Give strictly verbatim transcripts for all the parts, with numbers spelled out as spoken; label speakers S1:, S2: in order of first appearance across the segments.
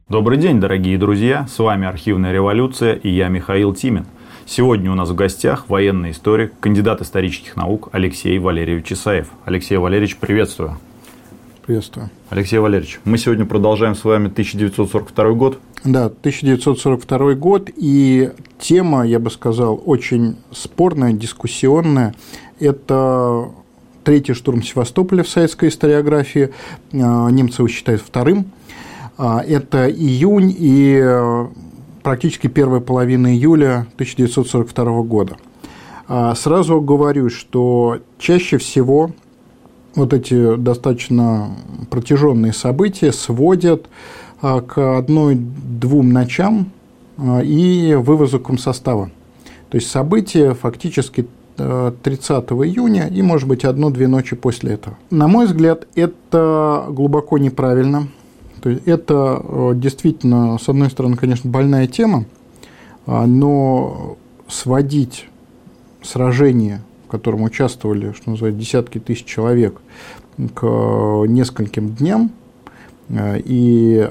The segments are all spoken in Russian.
S1: Добрый день, дорогие друзья! С вами «Архивная революция» и я, Михаил Тимин. Сегодня у нас в гостях военный историк, кандидат исторических наук Алексей Валерьевич Исаев. Алексей Валерьевич, приветствую.
S2: Приветствую.
S1: Алексей Валерьевич, мы сегодня продолжаем с вами тысяча девятьсот сорок второй год.
S2: Да, тысяча девятьсот сорок второй год, и тема, я бы сказал, очень спорная, дискуссионная. Это третий штурм Севастополя в советской историографии, немцы его считают вторым. Это июнь и практически первая половина июля тысяча девятьсот сорок второго года. Сразу говорю, что чаще всего вот эти достаточно протяженные события сводят к одной-двум ночам и вывозу комсостава. То есть события фактически тридцатого июня и, может быть, одну-две ночи после этого. На мой взгляд, это глубоко неправильно. То есть это действительно, с одной стороны, конечно, больная тема, но сводить сражение, в котором участвовали, что называется, десятки тысяч человек, к нескольким дням и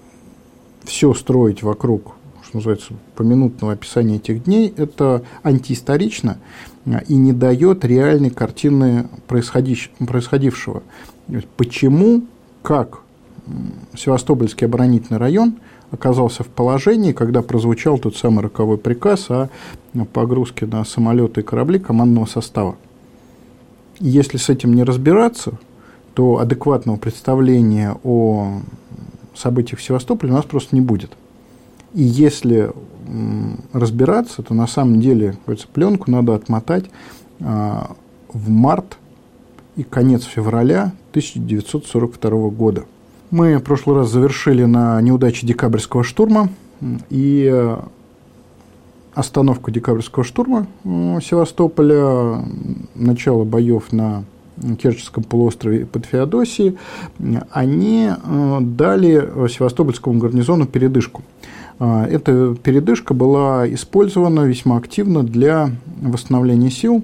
S2: все строить вокруг, что называется, поминутного описания этих дней, это антиисторично и не дает реальной картины происходившего. Почему, как Севастопольский оборонительный район оказался в положении, когда прозвучал тот самый роковой приказ о погрузке на самолеты и корабли командного состава. И если с этим не разбираться, то адекватного представления о событиях в Севастополе у нас просто не будет. И если разбираться, то на самом деле, говорится, пленку надо отмотать в март и конец февраля тысяча девятьсот сорок второго года. Мы в прошлый раз завершили на неудаче декабрьского штурма, и остановку декабрьского штурма Севастополя, начало боев на Керченском полуострове под Феодосией, они дали Севастопольскому гарнизону передышку. Эта передышка была использована весьма активно для восстановления сил,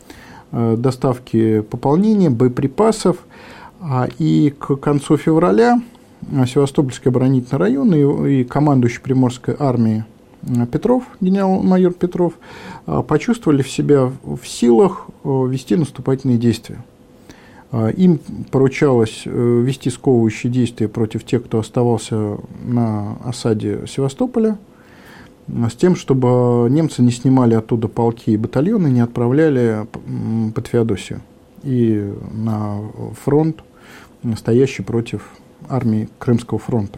S2: доставки пополнения, боеприпасов. И к концу февраля Севастопольский оборонительный район и командующий Приморской армией Петров, генерал-майор Петров, почувствовали в себя в силах вести наступательные действия. Им поручалось вести сковывающие действия против тех, кто оставался на осаде Севастополя, с тем, чтобы немцы не снимали оттуда полки и батальоны, не отправляли под Феодосию и на фронт, стоящий против армии Крымского фронта.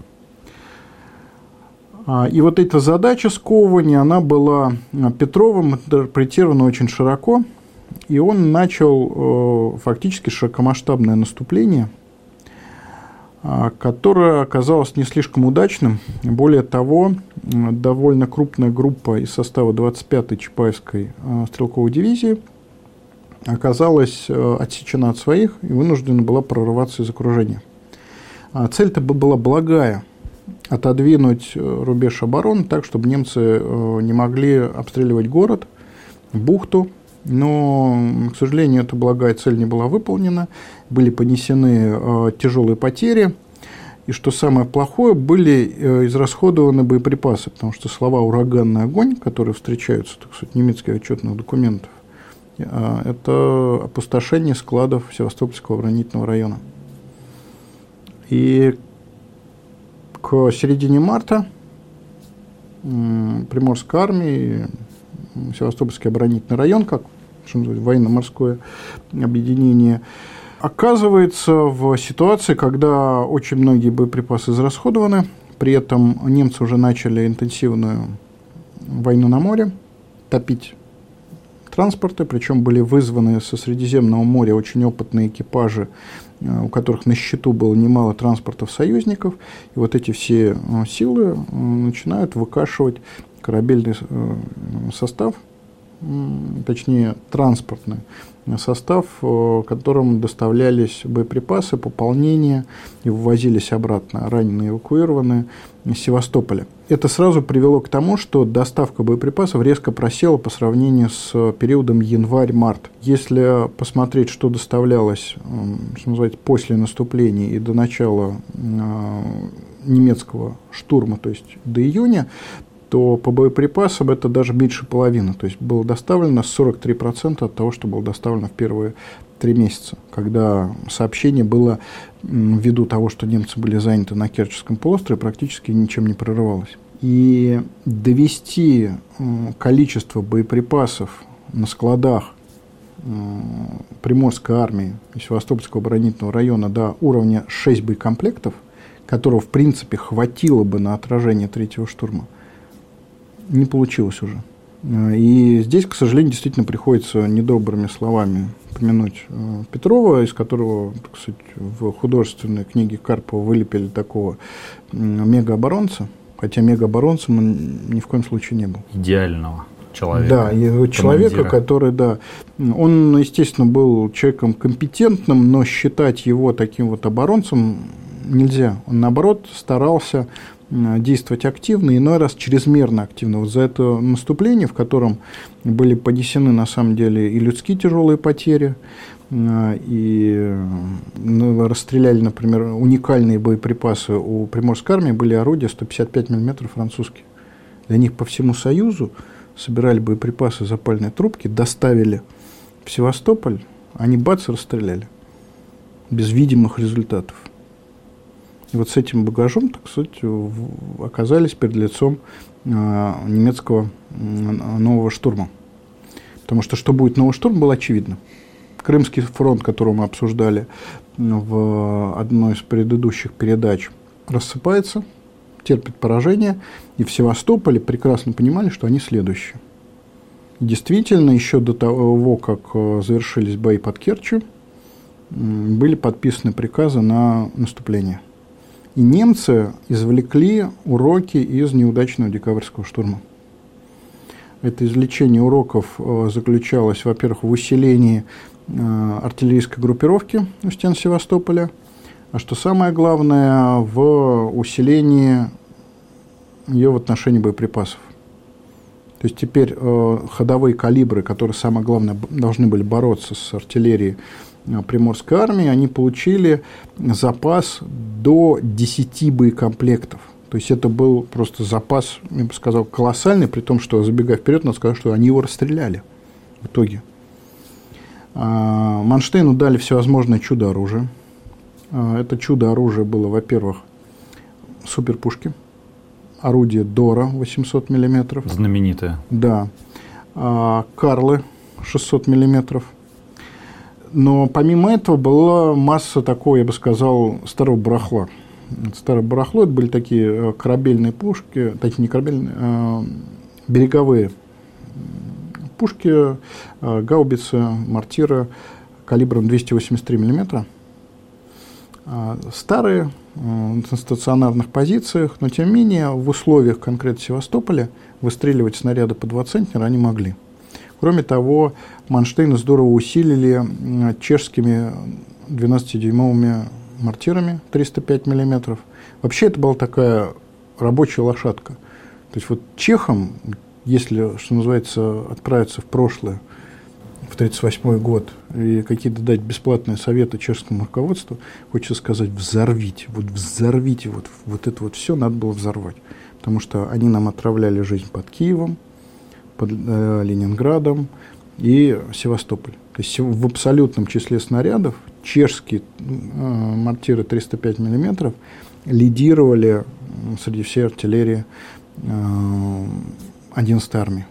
S2: И вот эта задача сковывания, она была Петровым интерпретирована очень широко, и он начал фактически широкомасштабное наступление, которое оказалось не слишком удачным. Более того, довольно крупная группа из состава двадцать пятой Чапаевской стрелковой дивизии оказалась отсечена от своих и вынуждена была прорываться из окружения. Цель-то была благая – отодвинуть рубеж обороны так, чтобы немцы не могли обстреливать город, бухту, но, к сожалению, эта благая цель не была выполнена, были понесены тяжелые потери, и, что самое плохое, были израсходованы боеприпасы, потому что слова «ураганный огонь», которые встречаются, так сказать, в немецких отчетных документах, это опустошение складов Севастопольского оборонительного района. И к середине марта Приморская армия, Севастопольский оборонительный район, как военно-морское объединение, оказывается в ситуации, когда очень многие боеприпасы израсходованы, при этом немцы уже начали интенсивную войну на море, топить транспорты, причем были вызваны со Средиземного моря очень опытные экипажи, у которых на счету было немало транспортов союзников, и вот эти все силы начинают выкашивать корабельный состав, точнее транспортный состав, которым доставлялись боеприпасы, пополнения и вывозились обратно раненые, эвакуированные из Севастополя. Это сразу привело к тому, что доставка боеприпасов резко просела по сравнению с периодом январь-март. Если посмотреть, что доставлялось, что называется, после наступления и до начала немецкого штурма, то есть до июня, то по боеприпасам это даже меньше половины. То есть было доставлено сорок три процента от того, что было доставлено в первые три месяца, когда сообщение было, ввиду того, что немцы были заняты на Керченском полуострове, практически ничем не прорывалось. И довести количество боеприпасов на складах Приморской армии и Севастопольского оборонительного района до уровня шесть боекомплектов, которого, в принципе, хватило бы на отражение третьего штурма, не получилось уже. И здесь, к сожалению, действительно приходится недобрыми словами помянуть Петрова, из которого, так сказать, в художественной книге Карпова вылепили такого мегаоборонца, хотя мегаоборонцем он ни в коем случае не был.
S1: Идеального человека.
S2: Да, и человека, который, да, он, естественно, был человеком компетентным, но считать его таким вот оборонцем нельзя. Он, наоборот, старался действовать активно, иной раз чрезмерно активно. Вот за это наступление, в котором были понесены, на самом деле, и людские тяжелые потери, и ну, расстреляли, например, уникальные боеприпасы у Приморской армии, были орудия сто пятьдесят пять миллиметров французские. Для них по всему Союзу собирали боеприпасы, запальные трубки, доставили в Севастополь, они бац, расстреляли. Без видимых результатов. И вот с этим багажом, так сказать, оказались перед лицом немецкого нового штурма. Потому что, что будет новый штурм, было очевидно. Крымский фронт, который мы обсуждали в одной из предыдущих передач, рассыпается, терпит поражение, и в Севастополе прекрасно понимали, что они следующие. И действительно, еще до того, как завершились бои под Керчью, были подписаны приказы на наступление. И немцы извлекли уроки из неудачного декабрьского штурма. Это извлечение уроков заключалось, во-первых, в усилении артиллерийской группировки у стен Севастополя, а что самое главное, в усилении ее в отношении боеприпасов. То есть теперь ходовые калибры, которые, самое главное, должны были бороться с артиллерией Приморской армии, они получили запас до десяти боекомплектов. То есть это был просто запас, я бы сказал, колоссальный, при том, что, забегая вперед, надо сказать, что они его расстреляли в итоге. Манштейну дали всевозможное чудо-оружие. Это чудо-оружие было, во-первых, суперпушки, орудие Дора восемьсот миллиметров.
S1: Знаменитое.
S2: Да. Карлы шестьсот миллиметров. Но помимо этого была масса такого, я бы сказал, старого барахла. Старое барахло, это были такие корабельные пушки, такие не корабельные, а береговые пушки, гаубицы, мортиры калибром двести восемьдесят три миллиметра. Старые, на стационарных позициях, но тем не менее в условиях конкретно Севастополя выстреливать снаряды по два центнера они могли. Кроме того, Манштейны здорово усилили чешскими двенадцатидюймовыми мортирами триста пять миллиметров. Вообще это была такая рабочая лошадка. То есть вот чехам, если, что называется, отправиться в прошлое, в тридцать восьмой год, и какие-то дать бесплатные советы чешскому руководству, хочется сказать, взорвите, вот взорвите, вот, вот это вот все надо было взорвать. Потому что они нам отравляли жизнь под Киевом, под э, Ленинградом и Севастополь. То есть в абсолютном числе снарядов чешские э, мортиры триста пять миллиметров лидировали среди всей артиллерии э, одиннадцатой армии.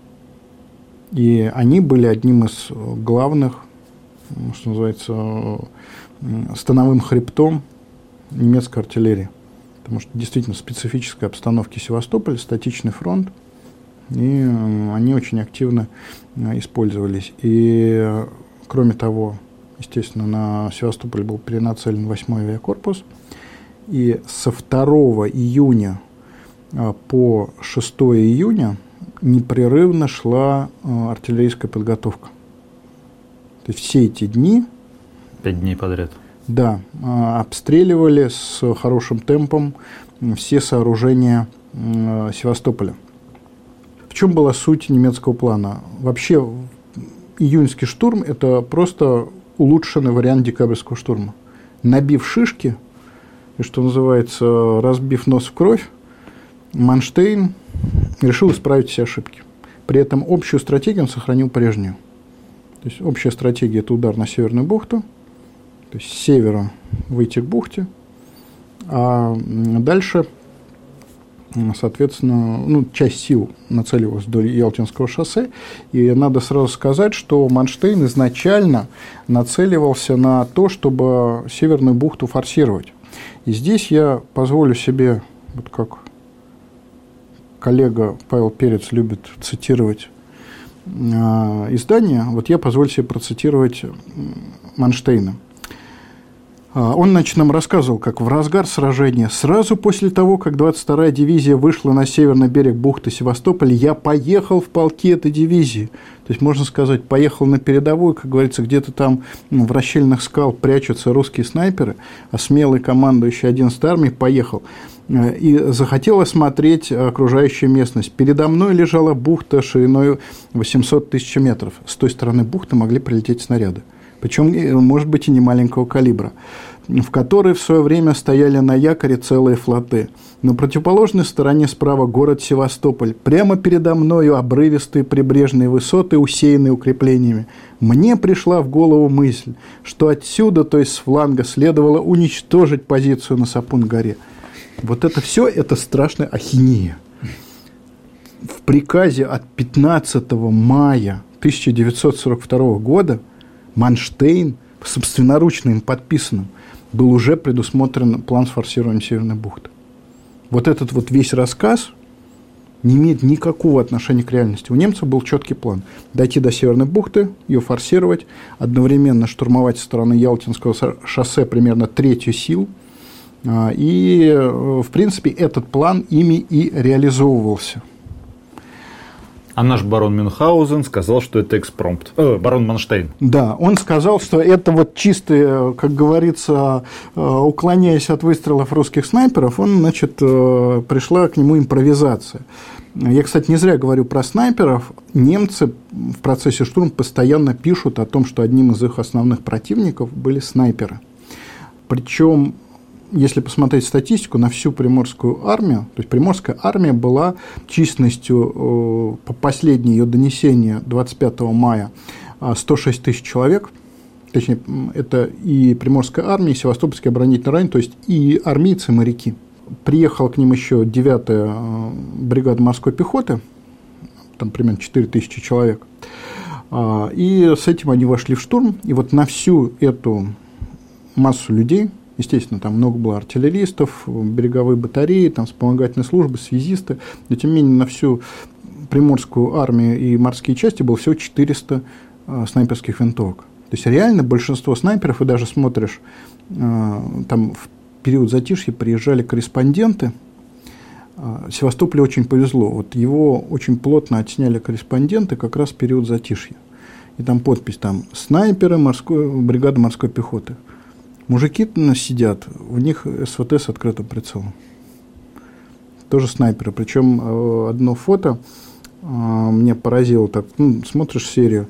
S2: И они были одним из главных, что называется, становым хребтом немецкой артиллерии. Потому что действительно в специфической обстановке Севастополя статичный фронт, и они очень активно использовались. И, кроме того, естественно, на Севастополь был перенацелен восьмой авиакорпус. И со второго июня по шестое июня непрерывно шла артиллерийская подготовка. То есть все эти дни...
S1: Пять дней подряд.
S2: Да, обстреливали с хорошим темпом все сооружения Севастополя. В чем была суть немецкого плана? Вообще, июньский штурм – это просто улучшенный вариант декабрьского штурма. Набив шишки, и, что называется, разбив нос в кровь, Манштейн решил исправить все ошибки. При этом общую стратегию он сохранил прежнюю. То есть общая стратегия – это удар на Северную бухту, то есть с севера выйти к бухте, а дальше, соответственно, ну, часть сил нацеливалась вдоль Ялтинского шоссе. И надо сразу сказать, что Манштейн изначально нацеливался на то, чтобы Северную бухту форсировать. И здесь я позволю себе, вот как коллега Павел Перец любит цитировать э, издание, вот я позволю себе процитировать Манштейна. Он, значит, нам рассказывал, как в разгар сражения, сразу после того, как двадцать вторая дивизия вышла на северный берег бухты Севастополя, я поехал в полки этой дивизии. То есть, можно сказать, поехал на передовую, как говорится, где-то там ну, в расщелинах скал прячутся русские снайперы, а смелый командующий одиннадцатой армией поехал и захотел осмотреть окружающую местность. Передо мной лежала бухта шириной восемьсот тысяч метров. С той стороны бухты могли прилететь снаряды. Причем, может быть, и не маленького калибра, в которой в свое время стояли на якоре целые флоты. На противоположной стороне справа город Севастополь. Прямо передо мною обрывистые прибрежные высоты, усеянные укреплениями. Мне пришла в голову мысль, что отсюда, то есть с фланга, следовало уничтожить позицию на Сапун-горе. Вот это все, это страшная ахинея. В приказе от пятнадцатого мая тысяча девятьсот сорок второго года Манштейн, собственноручно им подписанным, был уже предусмотрен план с форсированием Северной бухты. Вот этот вот весь рассказ не имеет никакого отношения к реальности. У немцев был четкий план. Дойти до Северной бухты, ее форсировать, одновременно штурмовать со стороны Ялтинского шоссе примерно третью сил. И, в принципе, этот план ими и реализовывался.
S1: А наш барон Мюнхгаузен сказал, что это экспромт. Э, барон Манштейн.
S2: Да, он сказал, что это вот чистые, как говорится, уклоняясь от выстрелов русских снайперов, он, значит, пришла к нему импровизация. Я, кстати, не зря говорю про снайперов. Немцы в процессе штурма постоянно пишут о том, что одним из их основных противников были снайперы. Причем, если посмотреть статистику на всю Приморскую армию, то есть Приморская армия была численностью, по последней ее донесению двадцать пятого мая, сто шесть тысяч человек. Точнее, это и Приморская армия, и Севастопольский оборонительный район, то есть и армейцы, и моряки. Приехала к ним еще девятая бригада морской пехоты, там примерно четыре тысячи человек. И с этим они вошли в штурм. И вот на всю эту массу людей, естественно, там много было артиллеристов, береговые батареи, там вспомогательные службы, связисты. Но, тем не менее, на всю Приморскую армию и морские части было всего четыреста э, снайперских винтовок. То есть, реально большинство снайперов, и даже смотришь, э, там в период затишья приезжали корреспонденты. Э, Севастополю очень повезло. Вот его очень плотно отсняли корреспонденты как раз в период затишья. И там подпись, там, снайперы морской, бригады морской пехоты. Мужики сидят, в них СВТ с открытым прицелом. Тоже снайперы. Причем одно фото меня поразило. Так, ну, смотришь серию.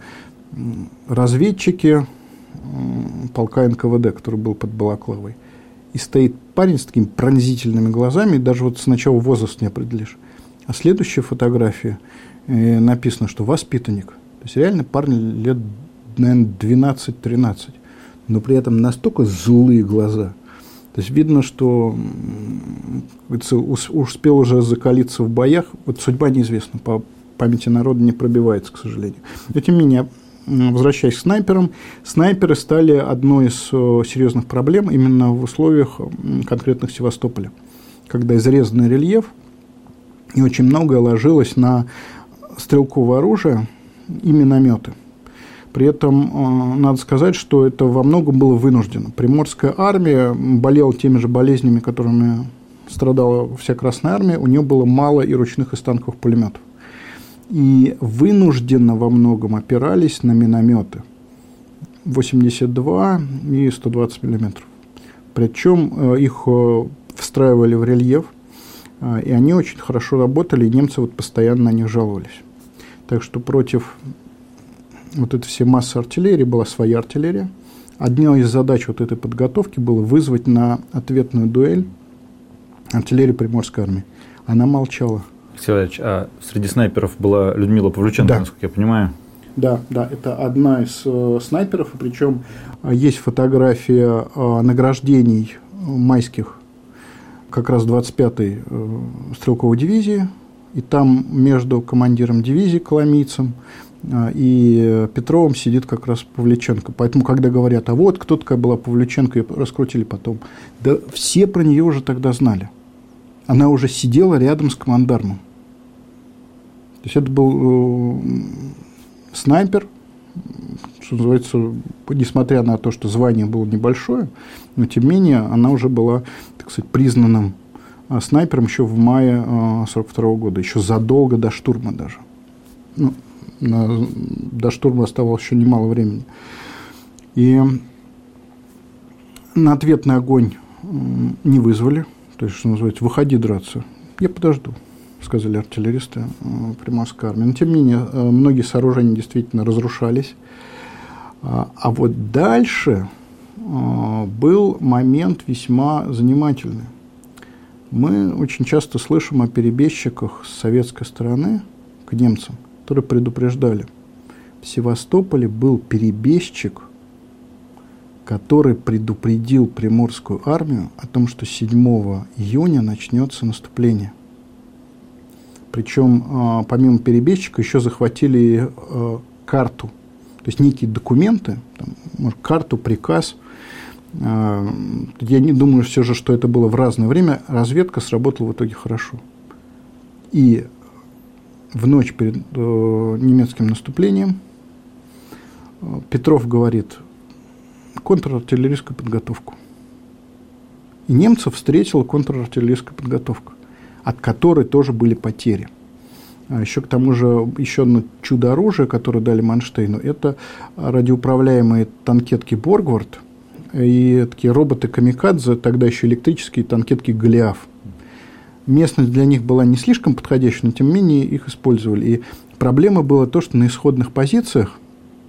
S2: Разведчики полка эн ка вэ дэ, который был под Балаклавой. И стоит парень с такими пронзительными глазами, и даже вот сначала возраст не определишь. А следующая фотография написано, что воспитанник. То есть реально парень лет, наверное, двенадцать-тринадцать. Но при этом настолько злые глаза. То есть видно, что успел уже закалиться в боях. Вот судьба неизвестна, по памяти народа не пробивается, к сожалению. Но тем не менее, возвращаясь к снайперам, снайперы стали одной из серьезных проблем именно в условиях конкретных Севастополя, когда изрезанный рельеф и очень многое ложилось на стрелковое оружие и минометы. При этом э, надо сказать, что это во многом было вынуждено. Приморская армия болела теми же болезнями, которыми страдала вся Красная армия. У нее было мало и ручных, и станковых пулеметов. И вынужденно во многом опирались на минометы восемьдесят два и сто двадцать миллиметров. Причем э, их э, встраивали в рельеф, э, и они очень хорошо работали, и немцы вот постоянно на них жаловались. Так что против вот этой всей массы артиллерии была своя артиллерия, одной из задач вот этой подготовки было вызвать на ответную дуэль артиллерию Приморской армии. Она молчала.
S1: Алексей Валерьевич, а среди снайперов была Людмила Павлюченко,
S2: да.
S1: насколько я понимаю? Да,
S2: да, это одна из э, снайперов, причем э, есть фотография э, награждений майских как раз двадцать пятой э, стрелковой дивизии, и там между командиром дивизии Коломийцем э, и Петровым сидит как раз Павлюченко. Поэтому, когда говорят, а вот кто такая была Павлюченко, и раскрутили потом, да все про нее уже тогда знали. Она уже сидела рядом с командармом. То есть это был э, снайпер, что называется, несмотря на то, что звание было небольшое, но тем не менее она уже была, так сказать, признанным э, снайпером еще в мае тысяча девятьсот сорок второго года, еще задолго до штурма даже. Ну, на, до штурма оставалось еще немало времени. И на ответный огонь э, не вызвали. То есть, что называется, выходи драться. Я подожду, сказали артиллеристы э, Приморской армии. Но, тем не менее, э, многие сооружения действительно разрушались. А, а вот дальше э, был момент весьма занимательный. Мы очень часто слышим о перебежчиках с советской стороны к немцам, которые предупреждали. В Севастополе был перебежчик, который предупредил Приморскую армию о том, что седьмого июня начнется наступление. Причем, помимо перебежчика, еще захватили карту, то есть некие документы, там, может, карту, приказ. Я не думаю все же, что это было в разное время. Разведка сработала в итоге хорошо. И в ночь перед немецким наступлением Петров говорит: контрартиллерийскую подготовку. И немцев встретила контрартиллерийская подготовка, от которой тоже были потери. А еще к тому же, еще одно чудо-оружие, которое дали Манштейну, это радиоуправляемые танкетки «Боргвард» и такие роботы-камикадзе, тогда еще электрические танкетки «Голиаф». Местность для них была не слишком подходящей, но тем не менее их использовали. И проблема была то, что на исходных позициях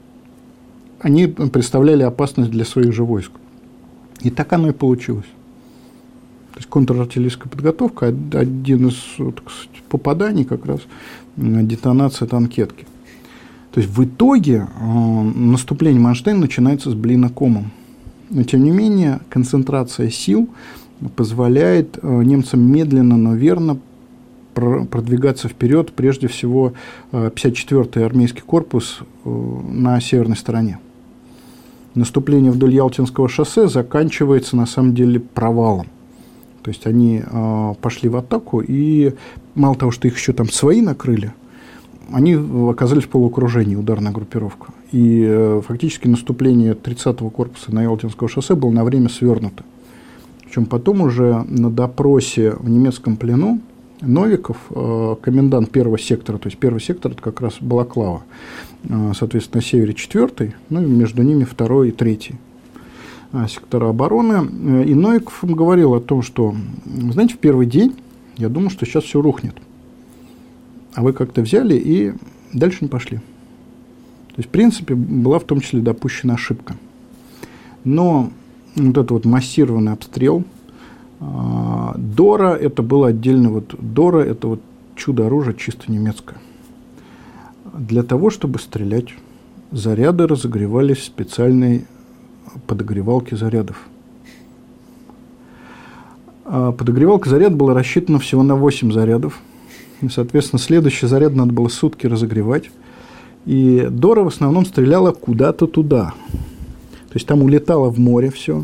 S2: они представляли опасность для своих же войск. И так оно и получилось. То есть контрартиллерийская подготовка – один из, так сказать, попаданий как раз детонация танкетки. То есть в итоге э, наступление Манштейна начинается с блинокомом. Но тем не менее концентрация сил позволяет э, немцам медленно, но верно продвигаться вперед, прежде всего э, пятьдесят четвёртый армейский корпус э, на северной стороне. Наступление вдоль Ялтинского шоссе заканчивается, на самом деле, провалом. То есть они э, пошли в атаку, и мало того, что их еще там свои накрыли, они оказались в полуокружении, ударная группировка. И э, фактически наступление тридцатого корпуса на Ялтинского шоссе было на время свернуто. Причем потом уже на допросе в немецком плену Новиков, э, комендант первого сектора, то есть первый сектор – это как раз Балаклава, э, соответственно, на севере четвертый, ну и между ними второй и третий э, сектора обороны. И Новиков им говорил о том, что, знаете, в первый день я думал, что сейчас все рухнет, а вы как-то взяли и дальше не пошли. То есть, в принципе, была в том числе допущена ошибка. Но вот этот вот массированный обстрел Дора, это было отдельно, вот Дора, это вот чудо-оружие чисто немецкое. Для того, чтобы стрелять, заряды разогревались в специальной подогревалке зарядов. Подогревалка заряд была рассчитана всего на восемь зарядов. И, соответственно, следующий заряд надо было сутки разогревать. И Дора в основном стреляла куда-то туда. То есть там улетало в море все.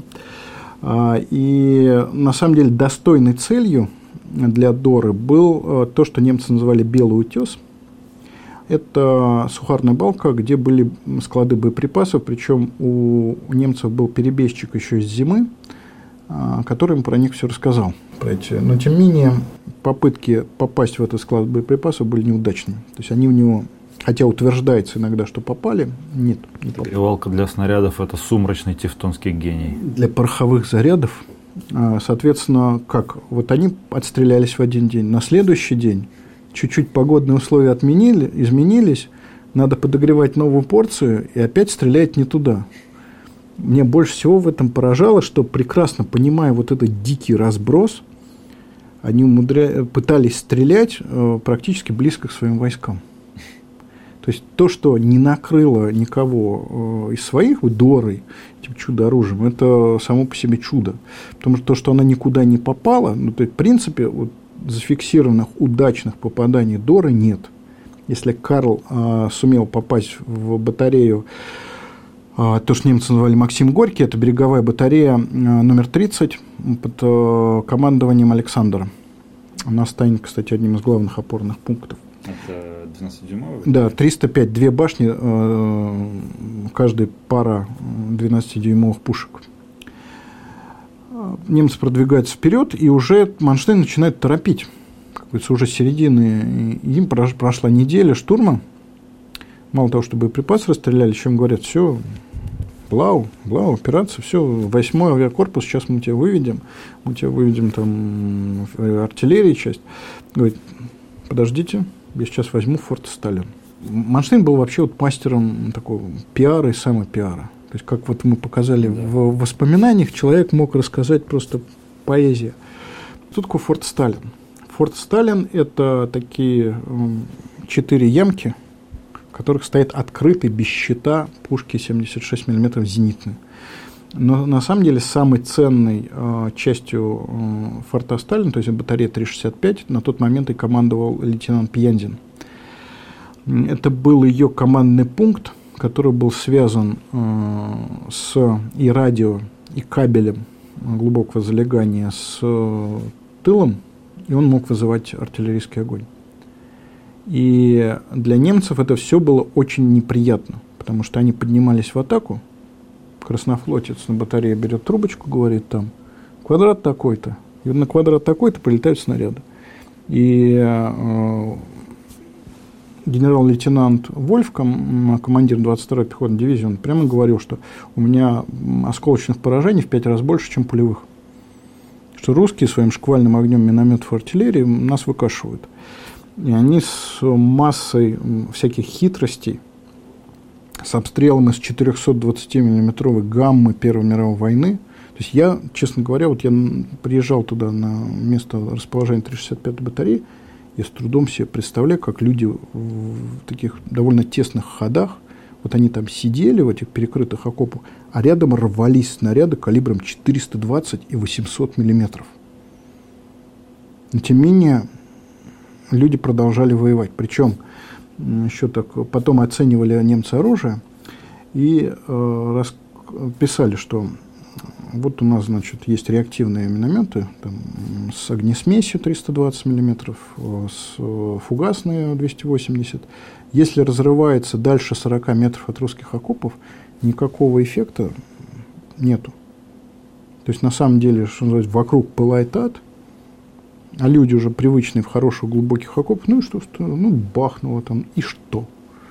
S2: И на самом деле достойной целью для Доры был то, что немцы называли «Белый утес». Это сухарная балка, где были склады боеприпасов, причем у немцев был перебежчик еще с зимы, который им про них все рассказал. Но тем не менее попытки попасть в этот склад боеприпасов были неудачными. То есть они в него, хотя утверждается иногда, что попали, нет. Не попали.
S1: Перевалка для снарядов – это сумрачный тевтонский гений.
S2: Для пороховых зарядов, соответственно, как? Вот они отстрелялись в один день. На следующий день чуть-чуть погодные условия отменили, изменились, надо подогревать новую порцию и опять стрелять не туда. Мне больше всего в этом поражало, что, прекрасно понимая вот этот дикий разброс, они умудря... пытались стрелять э, практически близко к своим войскам. То есть то, что не накрыло никого э, из своих вот, дорой, этим чудо-оружием, это само по себе чудо. Потому что то, что она никуда не попала, ну, то есть, в принципе, вот, зафиксированных удачных попаданий доры нет. Если Карл э, сумел попасть в батарею, э, то, что немцы называли Максим Горький, это береговая батарея э, номер тридцать под э, командованием Александра. Она станет, кстати, одним из главных опорных пунктов.
S1: Это двенадцатидюймовый?
S2: Да, триста пять, две башни, э, каждая пара двенадцатидюймовых пушек. Немцы продвигаются вперед, и уже Манштейн начинает торопить. Как говорится, уже с середины. Им прошла неделя штурма. Мало того, что боеприпасы расстреляли, еще им говорят, все, Блау, Блау, операция, все, восьмой авиакорпус, сейчас мы тебя выведем, мы тебя выведем там артиллерии часть. Говорит, подождите, я сейчас возьму форт Сталин. Манштейн был вообще вот мастером такого пиара и самопиара. То есть, как вот мы показали да. в воспоминаниях, человек мог рассказать просто поэзия. Что такое форт Сталин? Форт Сталин – это такие четыре ямки, в которых стоят открытые, без щита, пушки семьдесят шесть миллиметров зенитные. Но на самом деле самой ценной э, частью э, форта Сталин, то есть батарея триста шестьдесят пять, на тот момент и командовал лейтенант Пьяндин. Это был ее командный пункт, который был связан э, с и радио, и кабелем глубокого залегания с э, тылом, и он мог вызывать артиллерийский огонь. И для немцев это все было очень неприятно, потому что они поднимались в атаку, краснофлотец на батарее берет трубочку, говорит там, квадрат такой-то, и на квадрат такой-то прилетают снаряды. И э, генерал-лейтенант Вольф, командир двадцать второй пехотной дивизии, он прямо говорил, что у меня осколочных поражений в пять раз больше, чем пулевых. Что русские своим шквальным огнем минометов и артиллерии нас выкашивают. И они с массой всяких хитростей, с обстрелом из четырехсотдвадцатимиллиметровой гаммы Первой мировой войны. То есть я, честно говоря, вот я приезжал туда на место расположения триста шестьдесят пятой батареи, я с трудом себе представляю, как люди в таких довольно тесных ходах, вот они там сидели в этих перекрытых окопах, а рядом рвались снаряды калибром четыреста двадцать и восемьсот миллиметров. Но тем не менее, люди продолжали воевать. Причем еще так потом оценивали немцы оружие и э, писали, что вот у нас, значит, есть реактивные минометы там, с огнесмесью триста двадцать миллиметров, с фугасные двести восемьдесят. Если разрывается дальше сорок метров от русских окопов, никакого эффекта нету. То есть, на самом деле, что называется, вокруг пылает ад, а люди уже привычные в хороших глубоких окопах, ну и что, что ну бахнуло там, и что?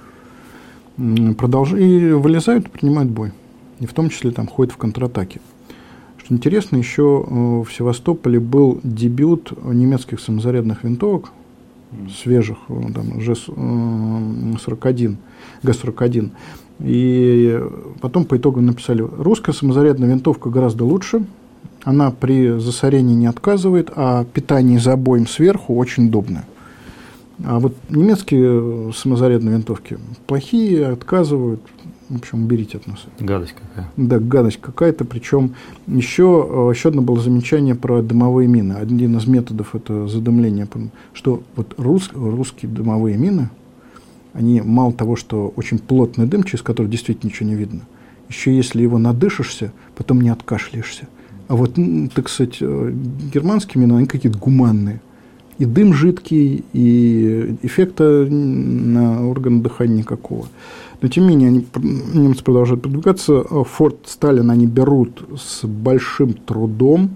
S2: Продолж... И вылезают, принимают бой. И в том числе там ходят в контратаке. Что интересно, еще в Севастополе был дебют немецких самозарядных винтовок, свежих, там, Ж сорок один, Г сорок один. И потом по итогам написали, русская самозарядная винтовка гораздо лучше, она при засорении не отказывает, а питание за боем сверху очень удобное. А вот немецкие самозарядные винтовки плохие, отказывают. В общем, уберите от нас.
S1: Гадость какая.
S2: Да, гадость какая-то. Причем еще, еще одно было замечание про дымовые мины. Один из методов это задымление. Что вот рус, русские дымовые мины, они мало того, что очень плотный дым, через который действительно ничего не видно, еще если его надышишься, потом не откашляешься. А вот, так сказать, германские мины, они какие-то гуманные. И дым жидкий, и эффекта на органы дыхания никакого. Но, тем не менее, они, немцы продолжают продвигаться. Форт Сталин они берут с большим трудом.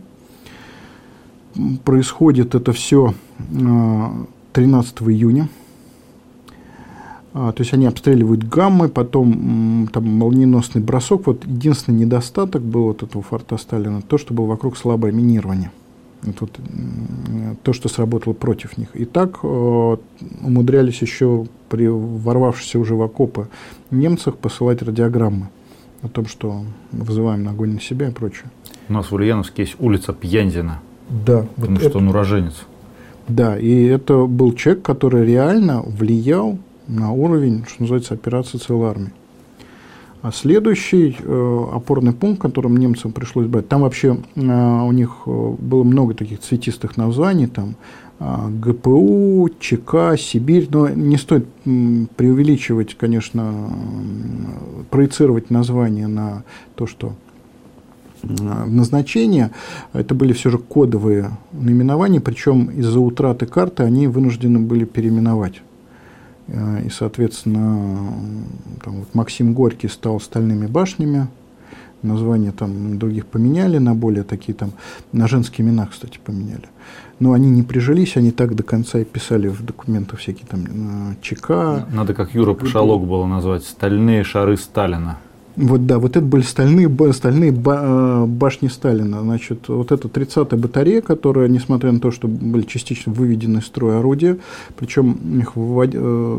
S2: Происходит это все тринадцатого июня. То есть, они обстреливают гаммы, потом там молниеносный бросок. Вот единственный недостаток был вот этого форта Сталина, то, что было вокруг слабое минирование. Вот, то, что сработало против них. И так э, умудрялись еще при ворвавшихся уже в окопы немцах посылать радиограммы. о том, что вызываем на огонь на себя и прочее.
S1: У нас в Ульяновске есть улица Пьянзина.
S2: Да.
S1: Потому
S2: вот
S1: что
S2: это,
S1: он уроженец.
S2: Да, и это был человек, который реально влиял на уровень, что называется, операции целой армии. А следующий э, опорный пункт, которым немцам пришлось брать, там вообще э, у них было много таких цветистых названий, там э, ГПУ, ЧК, Сибирь, но не стоит м, преувеличивать, конечно, э, проецировать название на то, что назначения. Это были все же кодовые наименования, причем из-за утраты карты они вынуждены были переименовать. И, соответственно, там, вот Максим Горький стал Стальными башнями, названия там других поменяли на более такие там, на женские имена, кстати, поменяли. Но они не прижились, они так до конца и писали в документах всякие там ЧК.
S1: Надо, как Юра Пашалок было назвать, «Стальные шары Сталина».
S2: Вот да, вот это были стальные, стальные башни Сталина. Значит, вот это тридцатая батарея, которая, несмотря на то, что были частично выведены из строя орудия, причем их вывод...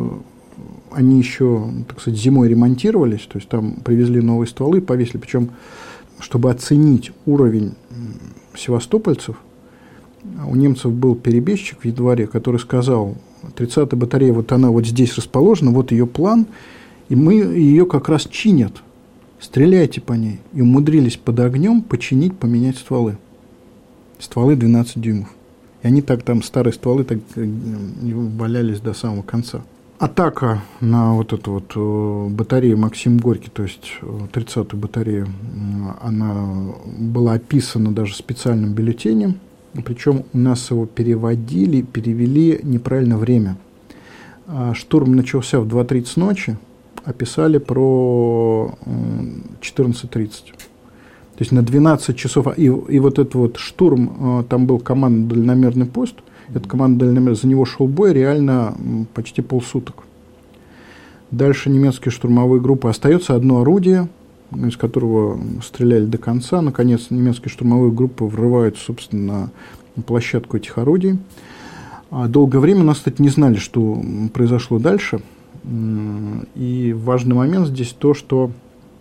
S2: они еще, так сказать, зимой ремонтировались, то есть там привезли новые стволы, повесили. Причем, чтобы оценить уровень севастопольцев, у немцев был перебежчик в январе, который сказал: тридцатая батарея, вот она вот здесь расположена, вот ее план, и мы ее как раз чинят. Стреляйте по ней. И умудрились под огнем починить, поменять стволы. Стволы двенадцать дюймов. И они так там, старые стволы, так валялись до самого конца. Атака на вот эту вот батарею Максим Горький, то есть тридцатую батарею, она была описана даже в специальном бюллетене. Причем у нас его переводили, перевели неправильно время. Штурм начался в два тридцать ночи. Описали про четырнадцать тридцать. То есть на двенадцать часов. И, и вот этот вот штурм, там был командно-дальномерный пост. Этот командно-дальномерный, за него шел бой реально почти полсуток. Дальше немецкие штурмовые группы. Остается одно орудие, из которого стреляли до конца. Наконец, немецкие штурмовые группы врываются, собственно, на площадку этих орудий. Долгое время нас, кстати, не знали, что произошло дальше. И важный момент здесь то, что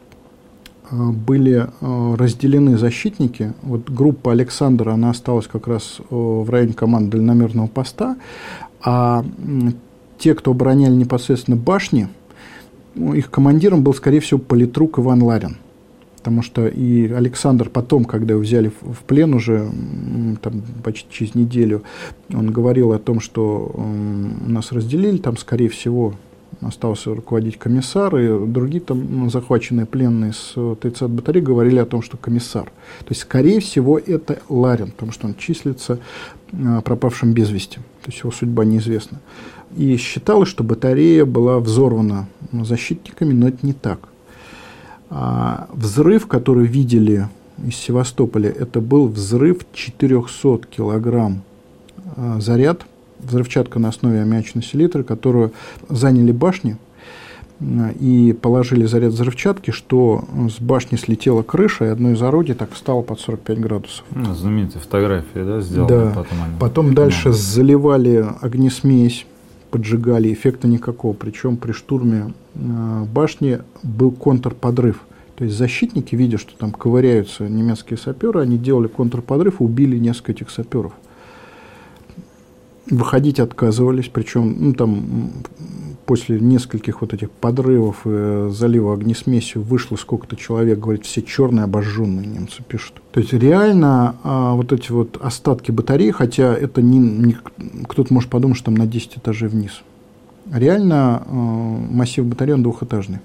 S2: были разделены защитники. Вот группа Александра, она осталась как раз в районе команды дальномерного поста, а те, кто обороняли непосредственно башни, их командиром был, скорее всего, политрук Иван Ларин. Потому что и Александр потом, когда его взяли в плен уже там, почти через неделю, он говорил о том, что нас разделили, там, скорее всего, остался руководить комиссар, и другие там захваченные пленные с тридцатой батареи говорили о том, что комиссар. То есть, скорее всего, это Ларин, потому что он числится пропавшим без вести. То есть, его судьба неизвестна. И считалось, что батарея была взорвана защитниками, но это не так. А взрыв, который видели из Севастополя, это был взрыв четыреста килограмм заряд, взрывчатка на основе аммиачной селитры, которую заняли башни и положили заряд взрывчатки, что с башни слетела крыша, и одно из орудий так встало под сорок пять градусов.
S1: Ну, знаменитые фотографии, да, сделали
S2: да.
S1: потом. Они...
S2: Потом дальше заливали огнесмесь, поджигали, эффекта никакого. Причем при штурме башни был контрподрыв. То есть защитники, видя, что там ковыряются немецкие саперы, они делали контрподрыв и убили несколько этих саперов. Выходить отказывались, причем ну, там, после нескольких вот этих подрывов и залива огнесмесью вышло сколько-то человек, говорит, все черные, обожженные, немцы пишут. То есть реально а, вот эти вот остатки батареи, хотя это не, не кто-то может подумать, что там на десять этажей вниз. Реально а, массив батареи он двухэтажный.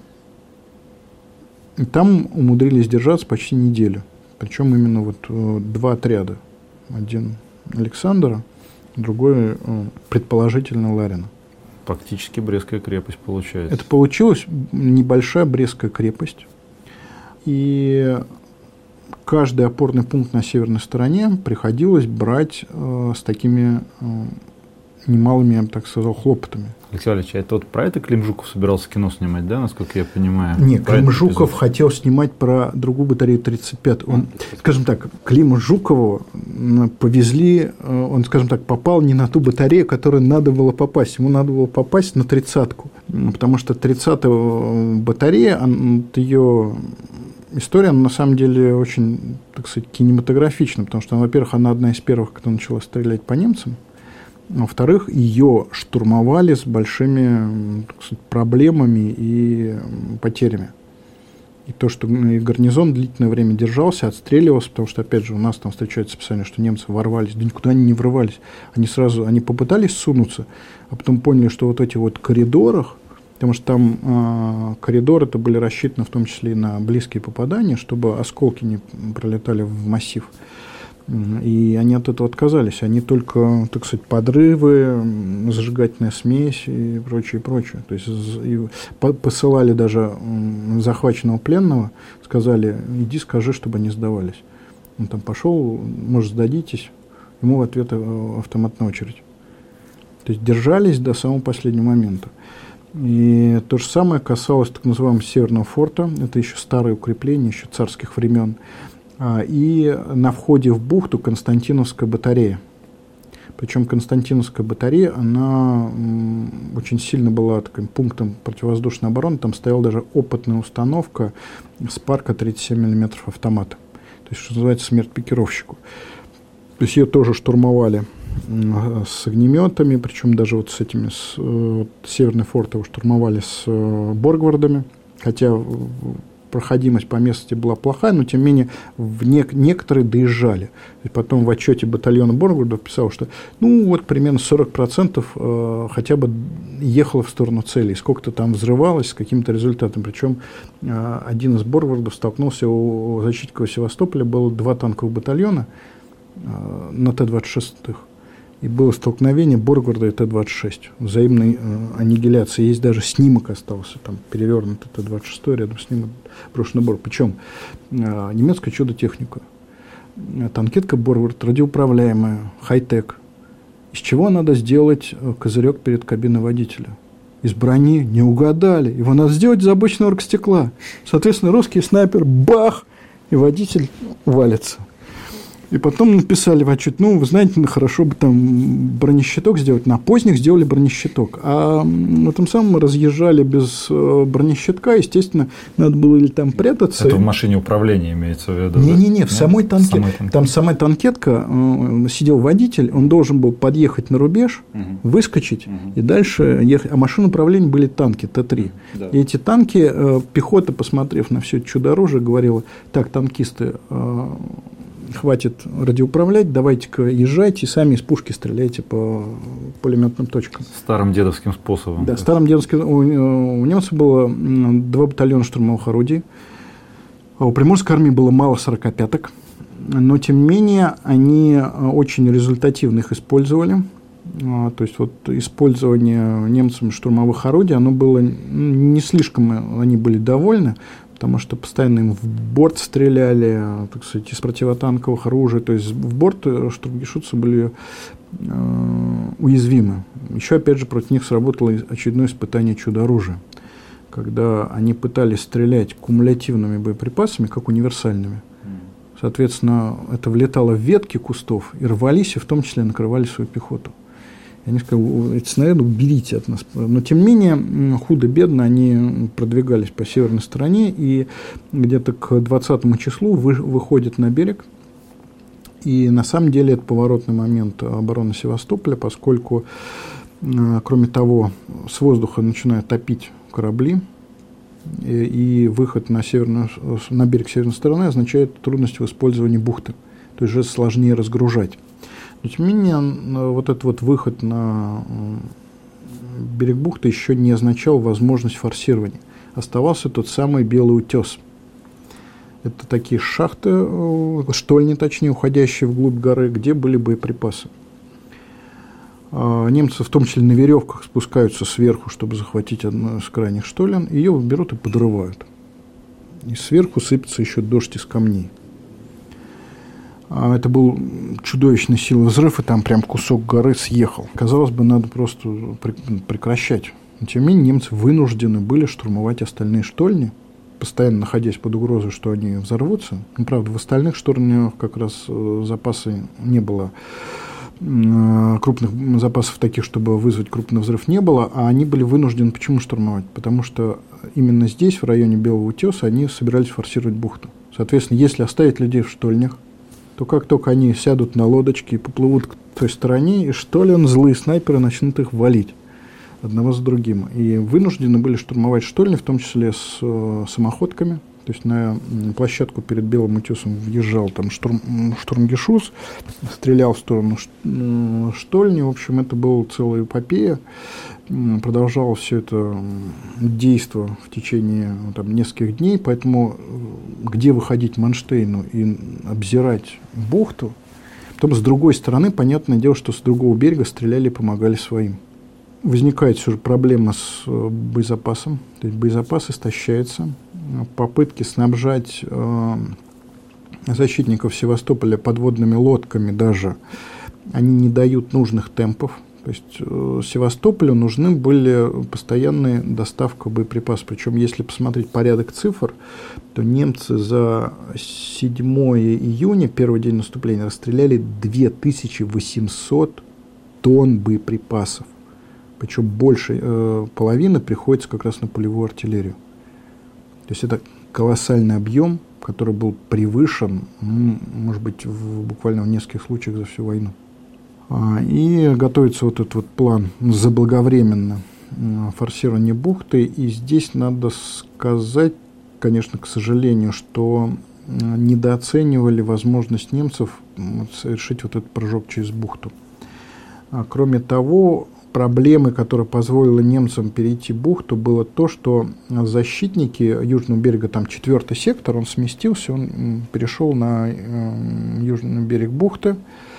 S2: И там умудрились держаться почти неделю. Причем именно вот два отряда. Один Александра, другой, предположительно, Ларина.
S1: Фактически Брестская крепость получается.
S2: Это получилась небольшая Брестская крепость. И каждый опорный пункт на северной стороне приходилось брать э, с такими э, немалыми, я бы так сказал, хлопотами.
S1: Алексей Валерьевич, а это вот про это Клим Жуков собирался кино снимать, да, насколько я понимаю?
S2: Нет, Клим Жуков хотел снимать про другую батарею тридцать пятую. Он, скажем так, Клима Жукова повезли, он, скажем так, попал не на ту батарею, которую надо было попасть. Ему надо было попасть на тридцатку. Потому что тридцатая батарея, ее история, на самом деле, очень, так сказать, кинематографична, потому что, во-первых, она одна из первых, кто начала стрелять по немцам, а во-вторых, ее штурмовали с большими, так сказать, проблемами и потерями. И то, что гарнизон длительное время держался, отстреливался, потому что, опять же, у нас там встречается описание, что немцы ворвались, да никуда они не врывались. Они сразу, они попытались сунуться, а потом поняли, что вот эти вот коридорах, потому что там э, коридоры это были рассчитаны в том числе и на близкие попадания, чтобы осколки не пролетали в массив. И они от этого отказались. Они только, так сказать, подрывы, зажигательная смесь и прочее, прочее. То есть и посылали даже захваченного пленного, сказали, иди скажи, чтобы они сдавались. Он там пошел, может, сдадитесь, ему в ответ автоматная очередь. То есть держались до самого последнего момента. И то же самое касалось так называемого Северного форта. Это еще старые укрепления, еще царских времен. И на входе в бухту Константиновская батарея. Причем Константиновская батарея, она очень сильно была таким пунктом противовоздушной обороны. Там стояла даже опытная установка с парка тридцать семь миллиметров автомата. То есть, что называется, смерть пикировщику. То есть ее тоже штурмовали с огнеметами, причем даже вот с этими, с, вот, Северный форт его штурмовали с боргвардами, хотя проходимость по местности была плохая, но тем не менее в не, некоторые доезжали. И потом в отчете батальона Боргвардов писал, что ну вот примерно сорок процентов э, хотя бы ехало в сторону цели, и сколько-то там взрывалось с каким-то результатом. Причем э, один из Боргвардов столкнулся, у защитников Севастополя было два танковых батальона э, на Т двадцать шесть. И было столкновение Боргварда и Т двадцать шесть. Взаимной э, аннигиляции. Есть даже снимок остался, там перевернутый Т двадцать шесть, рядом с ним брошенный Борг. Причем э, немецкая чудо-техника. Танкетка Боргвард, радиоуправляемая, хай-тек. Из чего надо сделать козырек перед кабиной водителя? Из брони. Не угадали. Его надо сделать из обычного оргстекла. Соответственно, русский снайпер, бах, и водитель валится. И потом написали в отчет, ну, вы знаете, ну, хорошо бы там бронещиток сделать. На поздних сделали бронещиток. А в этом самом разъезжали без бронещитка. Естественно, надо было или там прятаться.
S1: Это в машине управления имеется в виду?
S2: Не-не-не, в самой танкетке. Самой там самая танкетка, э, сидел водитель, он должен был подъехать на рубеж, угу. выскочить угу. и дальше ехать. А машины управления были танки Т три. Да. И эти танки, э, пехота, посмотрев на все это чудо-оружие, говорила, так, танкисты... Э, хватит радиоуправлять, давайте-ка езжайте и сами из пушки стреляйте по пулеметным точкам.
S1: Старым дедовским способом.
S2: Да, старым дедовским. У, у немцев было два батальона штурмовых орудий. У Приморской армии было мало сорокопяток, но тем не менее они очень результативно их использовали. То есть вот использование немцами штурмовых орудий, оно было не слишком, они были довольны, потому что постоянно им в борт стреляли, так сказать, из противотанковых оружий. То есть в борт штурмгешутцы были э, уязвимы. Еще, опять же, против них сработало очередное испытание чудо-оружия, когда они пытались стрелять кумулятивными боеприпасами, как универсальными. Соответственно, это влетало в ветки кустов и рвались, и в том числе накрывали свою пехоту. И они сказали, эти снаряды уберите от нас. Но, тем не менее, худо-бедно они продвигались по северной стороне, и где-то к двадцатому числу вы, выходят на берег. И на самом деле это поворотный момент обороны Севастополя, поскольку, кроме того, с воздуха начинают топить корабли, и, и выход на, северную, на берег северной стороны означает трудность в использовании бухты. То есть же сложнее разгружать. Но, тем не менее, вот этот вот выход на берег бухты еще не означал возможность форсирования. Оставался тот самый Белый утес. Это такие шахты, штольни, точнее, уходящие вглубь горы, где были боеприпасы. Немцы, в том числе на веревках, спускаются сверху, чтобы захватить одну из крайних штолен, ее берут и подрывают. И сверху сыпется еще дождь из камней. Это был чудовищной силы взрыв, и там прям кусок горы съехал. Казалось бы, надо просто прекращать. Но, тем не менее, немцы вынуждены были штурмовать остальные штольни, постоянно находясь под угрозой, что они взорвутся. Ну, правда, в остальных штольнях как раз запасы не было крупных запасов таких, чтобы вызвать крупный взрыв, не было, а они были вынуждены почему штурмовать? Потому что именно здесь, в районе Белого утеса, они собирались форсировать бухту. Соответственно, если оставить людей в штольнях, то как только они сядут на лодочки и поплывут к той стороне, и штолен, злые снайперы начнут их валить одного за другим. И вынуждены были штурмовать штольни, в том числе с э, самоходками. То есть на площадку перед Белым утесом въезжал там штурм, штурмгешуз, стрелял в сторону штольни. В общем, это была целая эпопея. Продолжалось все это действо в течение там, нескольких дней. Поэтому где выходить Манштейну и обзирать бухту? Потом, с другой стороны, понятное дело, что с другого берега стреляли и помогали своим. Возникает все же проблема с боезапасом, то есть боезапас истощается. Попытки снабжать э, защитников Севастополя подводными лодками даже, они не дают нужных темпов. То есть э, Севастополю нужны были постоянные доставки боеприпасов. Причем, если посмотреть порядок цифр, то немцы за седьмое июня, первый день наступления, расстреляли две тысячи восемьсот тонн боеприпасов. Причем больше э, половины приходится как раз на полевую артиллерию. То есть это колоссальный объем, который был превышен, ну, может быть, в, буквально в нескольких случаях за всю войну. А, и готовится вот этот вот план заблаговременно э, форсирования бухты. И здесь надо сказать, конечно, к сожалению, что э, недооценивали возможность немцев совершить вот этот прыжок через бухту. А, кроме того, проблемой, которая позволила немцам перейти бухту, было то, что защитники южного берега, там четвертый сектор, он сместился, он перешел на э, южный берег бухты,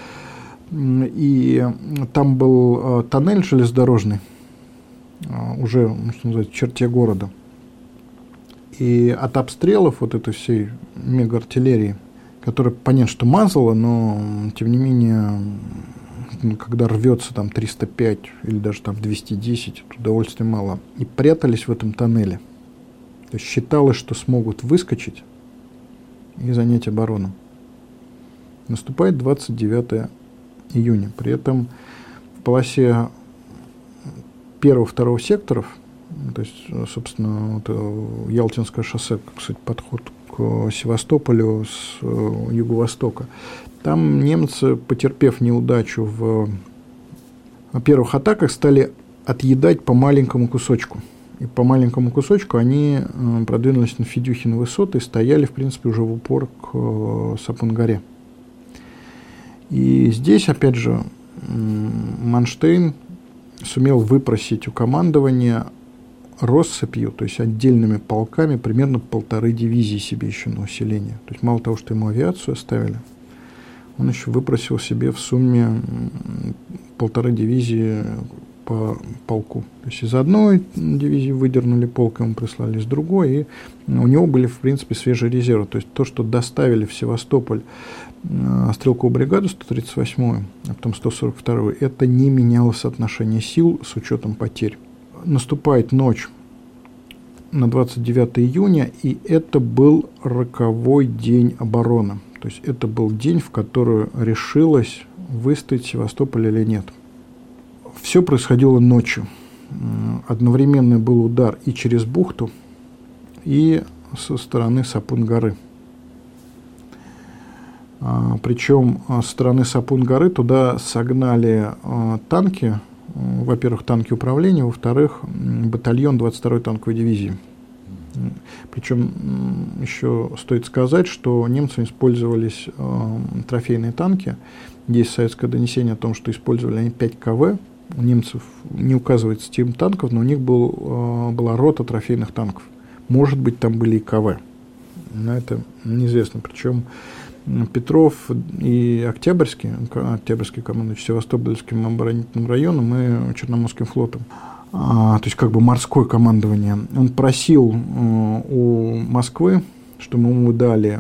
S2: и там был э, тоннель железнодорожный, э, уже, что называется, в черте города. И от обстрелов вот этой всей мега-артиллерии, которая, понятно, что мазала, но, тем не менее, когда рвется там триста пять или даже там двести десять, удовольствия мало. И прятались в этом тоннеле. То есть считалось, что смогут выскочить и занять оборону. Наступает двадцать девятое июня. При этом в полосе первого-второго секторов, то есть, собственно, вот Ялтинское шоссе, кстати, подход к Севастополю с юго-востока, там немцы, потерпев неудачу в первых атаках, стали отъедать по маленькому кусочку. И по маленькому кусочку они продвинулись на Федюхины высоты и стояли, в принципе, уже в упор к Сапун-горе. И здесь, опять же, Манштейн сумел выпросить у командования россыпью, то есть отдельными полками, примерно полторы дивизии себе еще на усиление. То есть мало того, что ему авиацию оставили, он еще выпросил себе в сумме полторы дивизии по полку. То есть из одной дивизии выдернули полк, ему прислали из другой, и у него были, в принципе, свежие резервы. То есть то, что доставили в Севастополь стрелковую бригаду сто тридцать восьмую, а потом сто сорок вторую, это не меняло соотношение сил с учетом потерь. Наступает ночь на двадцать девятое июня, и это был роковой день обороны. То есть это был день, в который решилось, выстоять Севастополь или нет. Все происходило ночью. Одновременно был удар и через бухту, и со стороны Сапун-горы. Причем со стороны Сапун-горы туда согнали танки, во-первых, танки управления, во-вторых, батальон двадцать второй танковой дивизии. Причем еще стоит сказать, что немцами использовались э, трофейные танки. Есть советское донесение о том, что использовали они пять ка вэ. У немцев не указывается тип танков, но у них был, э, была рота трофейных танков. Может быть, там были и ка вэ. Но это неизвестно. Причем Петров и Октябрьский, Октябрьский командующий Севастопольским оборонительным районом и Черноморским флотом, а, то есть как бы морское командование, он просил э, у Москвы, чтобы ему дали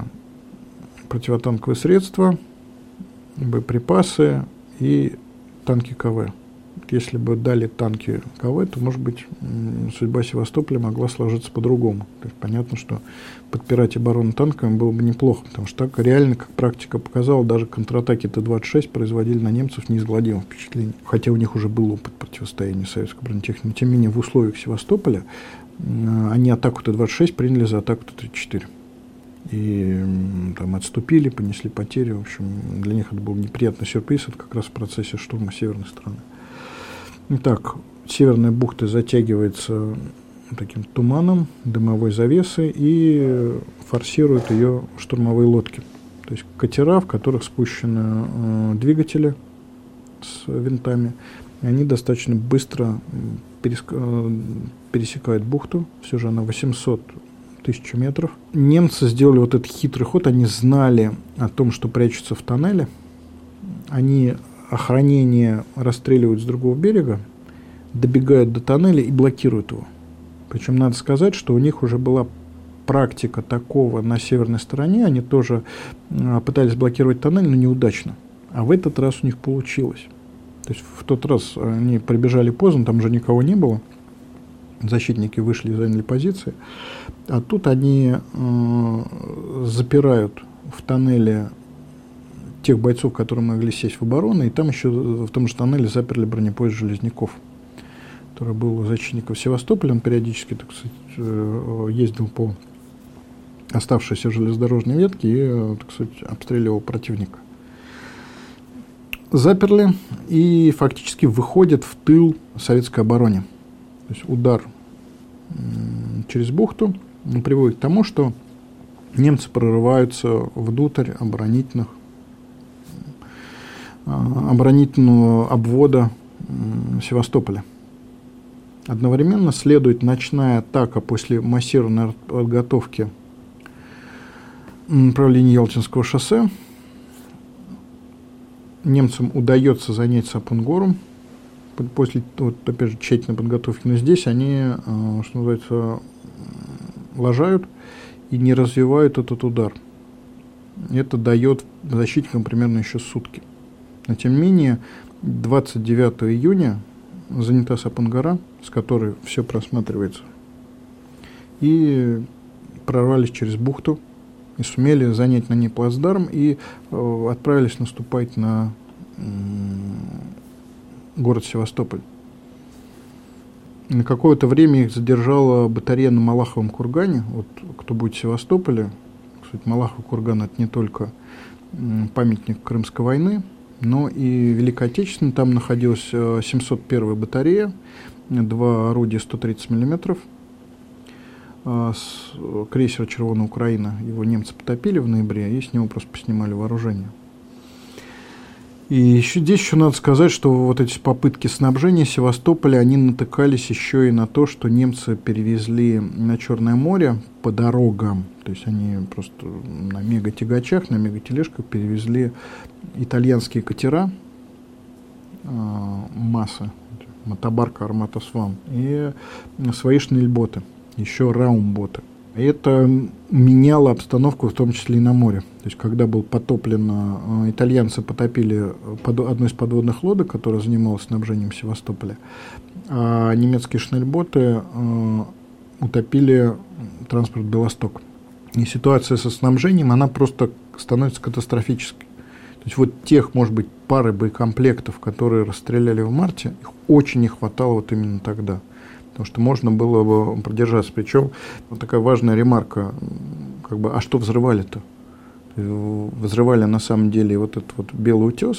S2: противотанковые средства, боеприпасы и танки ка вэ. если бы дали танки КВ, то, может быть, судьба Севастополя могла сложиться по-другому. То есть понятно, что подпирать оборону танками было бы неплохо, потому что так реально, как практика показала, даже контратаки Т двадцать шесть производили на немцев неизгладимое впечатление. Хотя у них уже был опыт противостояния советской бронетехники. Но, тем не менее, в условиях Севастополя они атаку Т двадцать шесть приняли за атаку Т тридцать четыре. И там отступили, понесли потери. В общем, для них это был неприятный сюрприз. Это как раз в процессе штурма северной стороны. Итак, северная бухта затягивается таким туманом, дымовой завесой, и форсируют ее штурмовые лодки. То есть катера, в которых спущены э, двигатели с винтами, и они достаточно быстро переск... э, пересекают бухту. Все же она восемьсот тысяч метров. Немцы сделали вот этот хитрый ход. Они знали о том, что прячутся в тоннеле. Они охранение расстреливают с другого берега, добегают до тоннеля и блокируют его. Причем надо сказать, что у них уже была практика такого на северной стороне. Они тоже а, пытались блокировать тоннель, но неудачно. А в этот раз у них получилось. То есть в тот раз они прибежали поздно, там же никого не было. Защитники вышли и заняли позиции. А тут они э, запирают в тоннеле тех бойцов, которые могли сесть в оборону, и там еще в том же тоннеле заперли бронепоезд Железняков, который был у защитников Севастополя. Он периодически, так сказать, ездил по оставшейся железнодорожной ветке и, так сказать, обстреливал противника. Заперли и фактически выходят в тыл советской обороне. То есть удар через бухту приводит к тому, что немцы прорываются внутрь оборонительных оборонительного обвода Севастополя. Одновременно следует ночная атака после массированной подготовки направления Ялтинского шоссе. Немцам удается занять Сапун-гору после, вот, опять же, тщательной подготовки, но здесь они, что называется, ложают и не развивают этот удар. Это дает защитникам примерно еще сутки. Но, тем не менее, двадцать девятого июня занята Сапун-гора, с которой все просматривается, и прорвались через бухту, и сумели занять на ней плацдарм, и э, отправились наступать на э, город Севастополь. На какое-то время их задержала батарея на Малаховом кургане. Вот кто будет в Севастополе, кстати, Малахов курган — это не только э, памятник Крымской войны, но и Великой Отечественной. Там находилась семьсот первая батарея, два орудия сто тридцать миллиметров. Крейсер «Червоная Украина», его немцы потопили в ноябре, и с него просто поснимали вооружение. И еще, здесь еще надо сказать, что вот эти попытки снабжения Севастополя, они натыкались еще и на то, что немцы перевезли на Черное море по дорогам. То есть они просто на мегатягачах, на мегатележках перевезли итальянские катера, масса, мотобарка «Армата Сван», и свои шнельботы, еще раумботы. И это меняло обстановку, в том числе и на море. То есть, когда был потоплен, итальянцы потопили одну из подводных лодок, которая занималась снабжением Севастополя, а немецкие шнельботы утопили транспорт «Белосток». И ситуация со снабжением, она просто становится катастрофической. То есть, вот тех, может быть, пары боекомплектов, которые расстреляли в марте, их очень не хватало вот именно тогда. Потому что можно было бы продержаться. Причем вот такая важная ремарка, как бы, а что взрывали-то? Взрывали на самом деле вот этот вот Белый утес,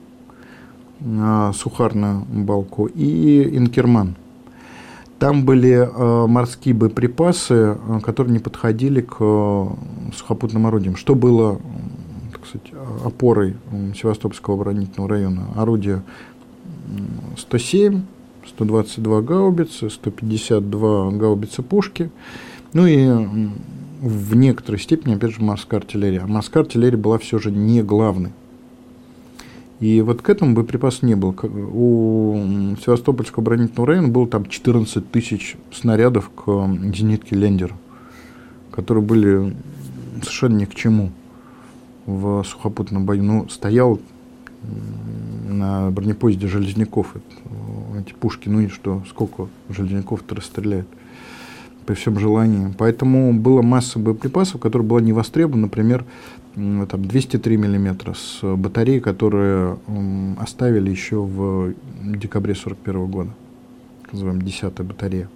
S2: Сухарную балку и Инкерман. Там были э, морские боеприпасы, которые не подходили к э, сухопутным орудиям. Что было, так сказать, опорой Севастопольского оборонительного района? Орудия сто семь, сто двадцать два гаубицы, сто пятьдесят два гаубицы пушки, ну и в некоторой степени, опять же, морская артиллерия. А морская артиллерия была все же не главной. И вот к этому боеприпасов не было. У Севастопольского оборонительного района было там четырнадцать тысяч снарядов к зенитке «Лендер», которые были совершенно ни к чему в сухопутном бою. Ну, стоял на бронепоезде Железняков эти пушки, ну и что, сколько железняков-то расстреляют при всем желании. Поэтому была масса боеприпасов, которые была не востребована, например, там двести три миллиметра с батареи, которые оставили еще в декабре сорок первого года, так называемая десятая батарея.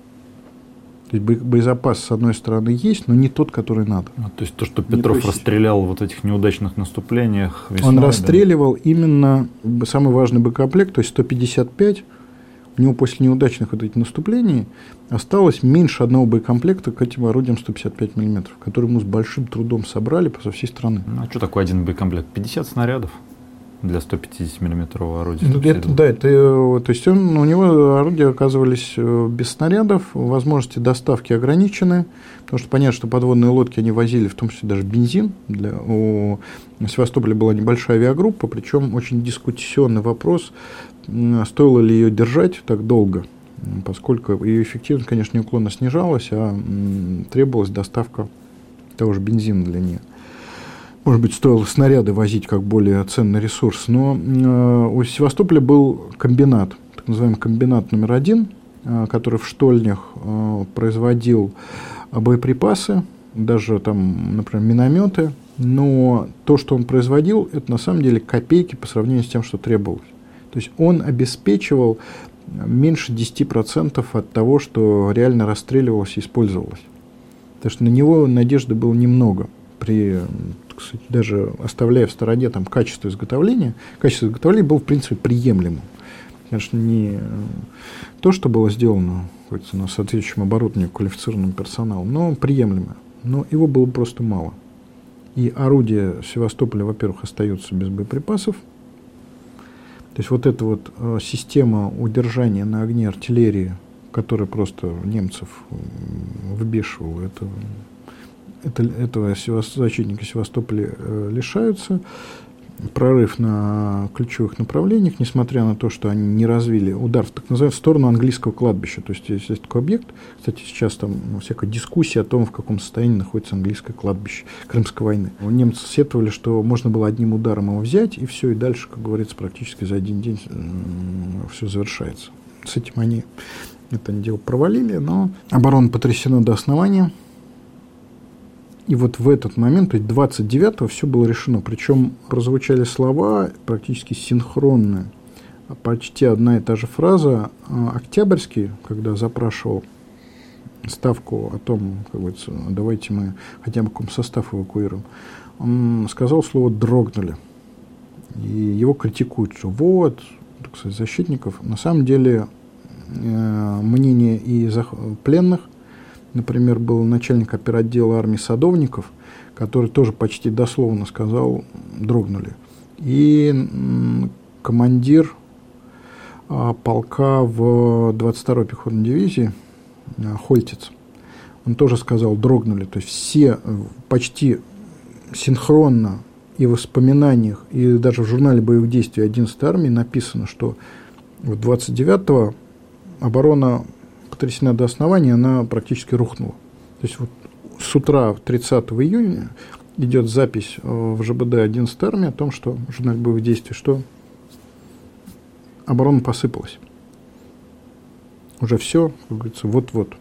S2: То есть боезапас, с одной стороны, есть, но не тот, который надо.
S1: А, то есть то, что Петров расстрелял в вот этих неудачных наступлениях весной,
S2: он расстреливал, да? Именно самый важный боекомплект, то есть сто пятьдесят пять. У него после неудачных вот этих наступлений осталось меньше одного боекомплекта к этим орудиям сто пятьдесят пять миллиметров, которые мы с большим трудом собрали со всей страны.
S1: Ну, а что такое один боекомплект? пятьдесят снарядов для сто пятьдесят миллиметрового орудия.
S2: Ну, это, да, это, то есть он, у него орудия оказывались без снарядов, возможности доставки ограничены, потому что понятно, что подводные лодки они возили, в том числе даже бензин. Для, у Севастополя была небольшая авиагруппа, причем очень дискуссионный вопрос, стоило ли ее держать так долго, поскольку ее эффективность, конечно, неуклонно снижалась, а требовалась доставка того же бензина для нее. Может быть, стоило снаряды возить как более ценный ресурс, но э, у Севастополя был комбинат, так называемый комбинат номер один, э, который в штольнях э, производил боеприпасы, даже там, например, минометы, но то, что он производил, это на самом деле копейки по сравнению с тем, что требовалось. То есть он обеспечивал меньше десяти процентов от того, что реально расстреливалось и использовалось. Потому что на него надежды было немного. При, так сказать, даже оставляя в стороне там, качество изготовления, качество изготовления было, в принципе, приемлемым. Конечно, не то, что было сделано на соответствующем оборудовании квалифицированным персоналом, но приемлемо. Но его было просто мало. И орудия Севастополя, во-первых, остаются без боеприпасов. То есть вот эта вот э, система удержания на огне артиллерии, которая просто немцев выбешивала, это, это, этого защитники Севастополя э, лишаются. Прорыв на ключевых направлениях, несмотря на то, что они не развили удар в так называемую сторону английского кладбища. То есть есть такой объект, кстати, сейчас там всякая дискуссия о том, в каком состоянии находится английское кладбище Крымской войны. Немцы сетовали, что можно было одним ударом его взять, и все, и дальше, как говорится, практически за один день все завершается. С этим они это дело провалили, но оборона потрясена до основания. И вот в этот момент, то есть двадцать девятого, все было решено. Причем прозвучали слова практически синхронные. Почти одна и та же фраза. Октябрьский, когда запрашивал ставку о том, как говорится, давайте мы хотя бы комсостав эвакуируем, он сказал слово «дрогнули». И его критикуют, что вот, так сказать, защитников. На самом деле мнение и пленных, например, был начальник оперотдела армии Садовников, который тоже почти дословно сказал «дрогнули». И командир полка в двадцать второй пехотной дивизии Хольтиц, он тоже сказал «дрогнули». То есть все почти синхронно и в воспоминаниях, и даже в журнале боевых действий одиннадцатой армии написано, что двадцать девятого оборона потрясена до основания, она практически рухнула. То есть вот с утра тридцатого июня идет запись в ЖБД одиннадцатой армии о том, что в журнале боевых действий, что оборона посыпалась. Уже все, как говорится, вот-вот.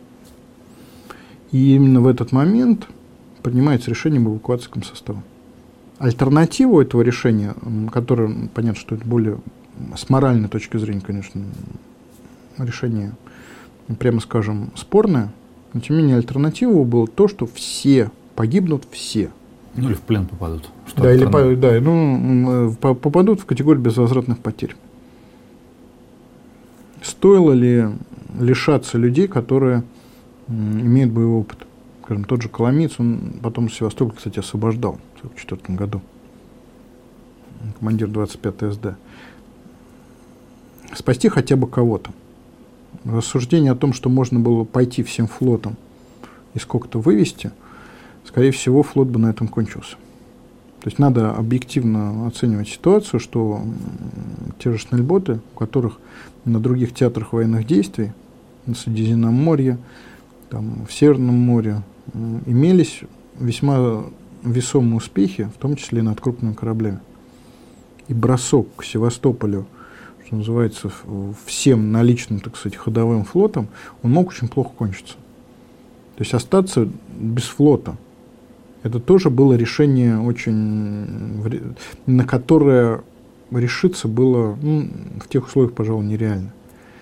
S2: И именно в этот момент принимается решение об эвакуации комсостава. Альтернативу этого решения, которое, понятно, что это более с моральной точки зрения, конечно, решение, прямо скажем, спорное, но тем не менее альтернатива было то, что все погибнут, все.
S1: Ну или в плен попадут. Что
S2: да, или да, ну, попадут в категорию безвозвратных потерь. Стоило ли лишаться людей, которые имеют боевой опыт? Скажем, тот же Коломиец, он потом Севастополь, кстати, освобождал в сорок четвёртом году. Командир двадцать пятой СД. Спасти хотя бы кого-то. Рассуждение о том, что можно было пойти всем флотом и сколько-то вывести, скорее всего, флот бы на этом кончился. То есть надо объективно оценивать ситуацию, что те же шнельботы, у которых на других театрах военных действий, на Средиземноморье, там, в Северном море, имелись весьма весомые успехи, в том числе и над крупными кораблями. И бросок к Севастополю что называется, всем наличным, так сказать, ходовым флотом, он мог очень плохо кончиться. То есть остаться без флота. Это тоже было решение, очень, на которое решиться было, ну, в тех условиях, пожалуй, нереально.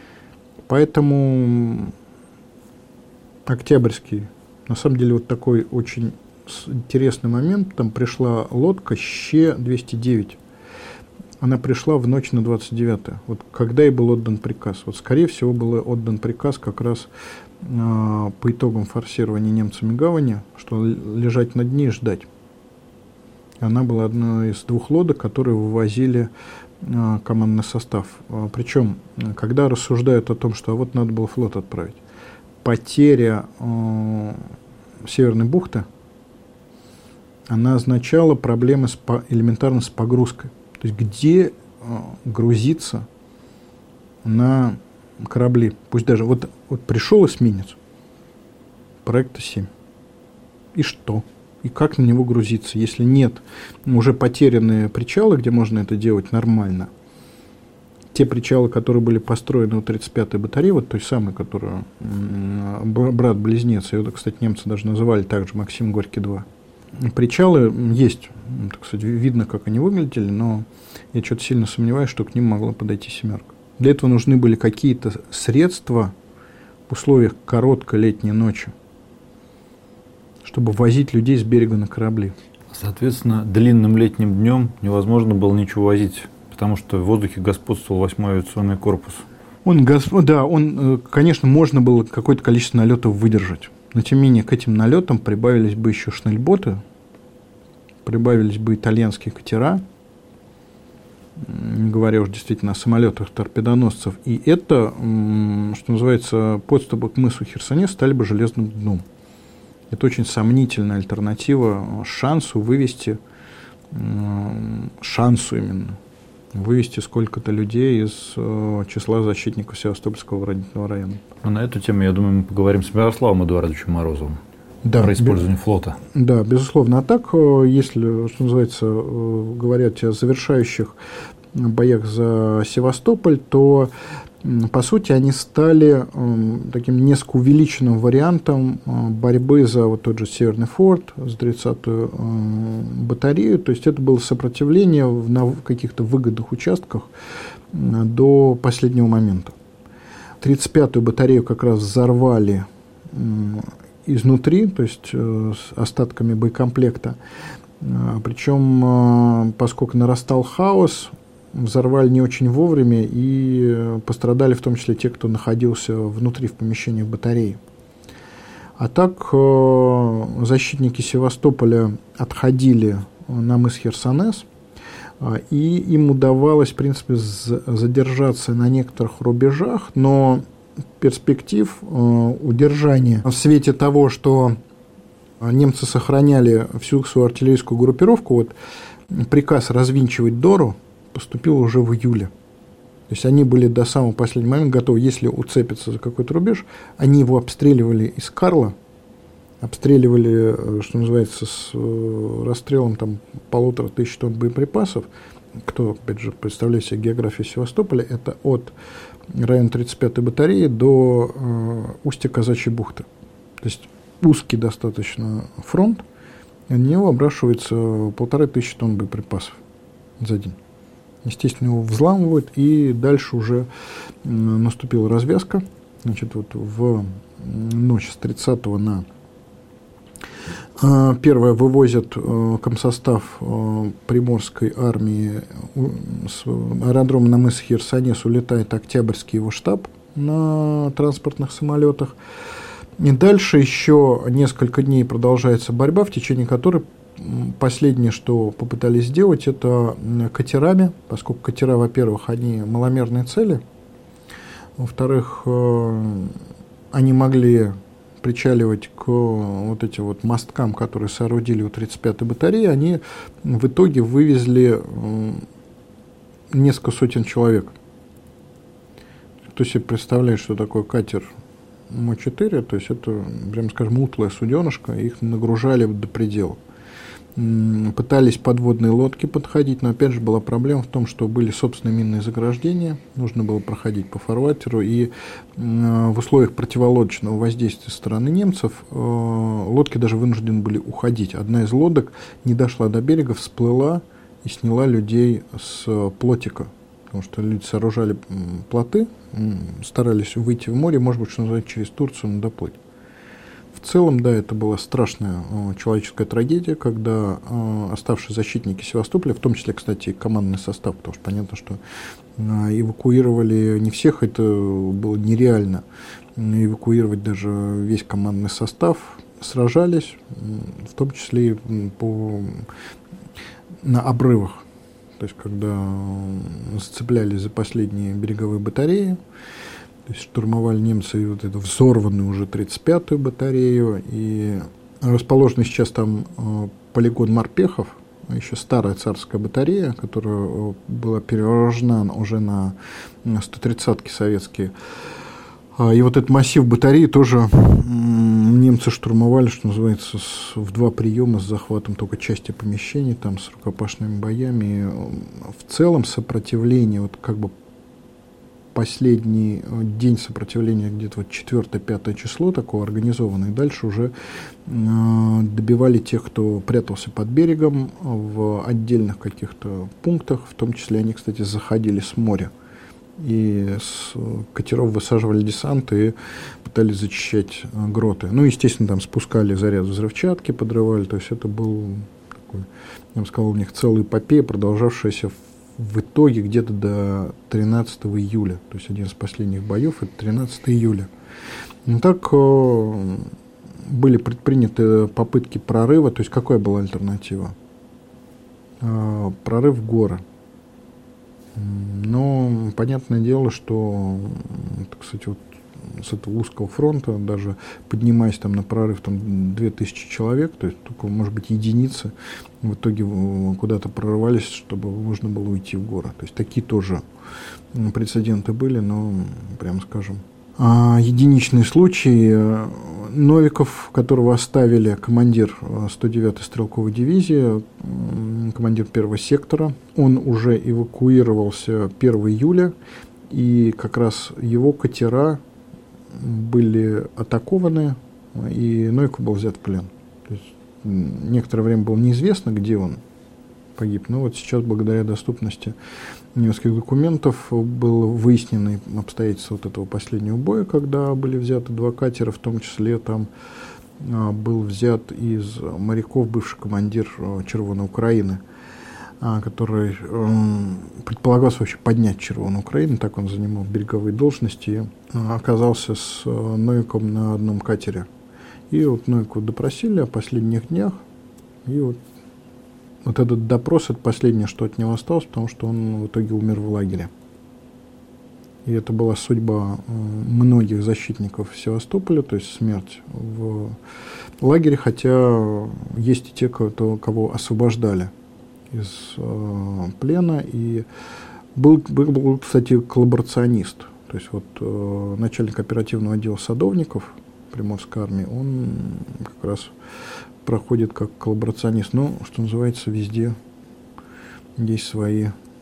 S2: Поэтому Октябрьский, на самом деле, вот такой очень интересный момент. Там пришла лодка Щ двести девять. Она пришла в ночь на двадцать девятое. Вот когда и был отдан приказ. Вот, скорее всего, был отдан приказ как раз э, по итогам форсирования немцами гавани, что лежать на дне и ждать. Она была одной из двух лодок, которые вывозили э, командный состав. Э, причем, когда рассуждают о том, что а вот надо было флот отправить, потеря э, Северной бухты, она означала проблемы с, по, элементарно с погрузкой. То есть где э, грузиться на корабли. Пусть даже вот, вот пришел эсминец проекта семь. И что? И как на него грузиться, если нет уже потерянные причалы, где можно это делать нормально? Те причалы, которые были построены у тридцать пятой батареи, вот той самой, которую э, брат-близнец, ее, кстати, немцы даже называли также Максим Горький два. Причалы есть, так сказать, видно, как они выглядели, но я что-то сильно сомневаюсь, что к ним могла подойти семерка. Для этого нужны были какие-то средства в условиях короткой летней ночи, чтобы возить людей с берега на корабли.
S1: Соответственно, длинным летним днем невозможно было ничего возить, потому что в воздухе господствовал восьмой авиационный корпус.
S2: Он, да, он, конечно, можно было какое-то количество налетов выдержать. Но, тем не менее, к этим налетам прибавились бы еще шнельботы, прибавились бы итальянские катера, не говоря уж действительно о самолетах торпедоносцев. И это, что называется, подступы к мысу Херсонес стали бы железным дном. Это очень сомнительная альтернатива шансу вывести, шансу именно, вывести сколько-то людей из э, числа защитников Севастопольского оборонительного района.
S1: Но на эту тему, я думаю, мы поговорим с Мирославом Эдуардовичем Морозовым.
S2: Да,
S1: про использование бе- флота.
S2: Да, безусловно. А так, если, что называется, говорят о завершающих боях за Севастополь, то, по сути, они стали таким несколько увеличенным вариантом борьбы за вот тот же Северный форт, за тридцатую батарею. То есть это было сопротивление на каких-то выгодных участках до последнего момента. тридцать пятую батарею как раз взорвали изнутри, то есть с остатками боекомплекта. Причем, поскольку нарастал хаос, взорвали не очень вовремя и пострадали в том числе те, кто находился внутри в помещениях батареи. А так защитники Севастополя отходили на мыс Херсонес, и им удавалось, в принципе, задержаться на некоторых рубежах, но перспектив удержания в свете того, что немцы сохраняли всю свою артиллерийскую группировку, вот приказ развинчивать Дору поступил уже в июле. То есть они были до самого последнего момента готовы, если уцепиться за какой-то рубеж, они его обстреливали из Карла, обстреливали, что называется, с расстрелом там полутора тысяч тонн боеприпасов. Кто, опять же, представляет себе географию Севастополя, это от района тридцать пятой батареи до э, устья Казачьей бухты. То есть узкий достаточно фронт, и на него обрашивается полторы тысячи тонн боеприпасов за день. Естественно, его взламывают, и дальше уже э, наступила развязка. Значит, вот в ночь с тридцатого на первое вывозят комсостав Приморской армии с аэродрома на мысе Херсонес, улетает Октябрьский его штаб на транспортных самолетах. И дальше еще несколько дней продолжается борьба, в течение которой последнее, что попытались сделать, это катерами, поскольку катера, во-первых, они маломерные цели, во-вторых, они могли причаливать к вот этим вот мосткам, которые соорудили у тридцать пятой батареи, они в итоге вывезли несколько сотен человек. Кто себе представляет, что такое катер М четыре, то есть это, прямо скажем, утлая суденышко, их нагружали до предела. Пытались подводные лодки подходить, но опять же была проблема в том, что были собственные минные заграждения, нужно было проходить по фарватеру, и в условиях противолодочного воздействия со стороны немцев лодки даже вынуждены были уходить. Одна из лодок не дошла до берега, всплыла и сняла людей с плотика, потому что люди сооружали плоты, старались выйти в море, может быть, что называется, через Турцию, но доплыть. В целом, да, это была страшная э, человеческая трагедия, когда э, оставшие защитники Севастополя, в том числе, кстати, и командный состав, потому что понятно, что э, эвакуировали не всех, это было нереально, эвакуировать даже весь командный состав, сражались, в том числе и по, на обрывах, то есть когда зацеплялись за последние береговые батареи. То есть штурмовали немцы вот эту взорванную уже тридцать пятую батарею, и расположенный сейчас там э, полигон морпехов, еще старая царская батарея, которая была перевооружена уже на сто тридцатки советские. И вот этот массив батареи тоже немцы штурмовали, что называется, с, в два приема с захватом только части помещений, там, с рукопашными боями. И в целом сопротивление, вот как бы последний день сопротивления, где-то вот четвёртое-пятое число, такого организованное, и дальше уже э, добивали тех, кто прятался под берегом в отдельных каких-то пунктах, в том числе они, кстати, заходили с моря. И с катеров высаживали десант и пытались зачищать гроты. Ну, естественно, там спускали заряд взрывчатки, подрывали, то есть это был такой, я бы сказал, у них целая эпопея, продолжавшаяся в в итоге где-то до тринадцатого июля, то есть один из последних боев, это тринадцатого июля. Ну, так э, были предприняты попытки прорыва, то есть какая была альтернатива? Э, прорыв в горы. Но понятное дело, что, так сказать, вот с этого узкого фронта, даже поднимаясь там на прорыв там, две тысячи человек, то есть только, может быть, единицы, в итоге куда-то прорывались, чтобы можно было уйти в горы. То есть такие тоже прецеденты были, но, прямо скажем, а единичные случаи. Новиков, которого оставили, командир сто девятой стрелковой дивизии, командир первого сектора, он уже эвакуировался первого июля, и как раз его катера были атакованы, и Новиков был взят в плен. То есть некоторое время было неизвестно, где он погиб, но вот сейчас, благодаря доступности немецких документов, было выяснено обстоятельства вот этого последнего боя, когда были взяты два катера, в том числе там а, был взят из моряков бывший командир а, Червоной Украины, а, который а, предполагалось вообще поднять Червоную Украину, так он занимал береговые должности, и а, оказался с а, Новиком на одном катере. И вот Новикова допросили о последних днях, и вот Вот этот допрос, это последнее, что от него осталось, потому что он в итоге умер в лагере. И это была судьба многих защитников Севастополя, то есть смерть в лагере, хотя есть и те, кто, кого освобождали из э, плена. И был, был, был, кстати, коллаборационист. То есть вот э, начальник оперативного отдела Садовников Приморской армии, он как раз проходит как коллаборационист. Но, что называется, везде есть свои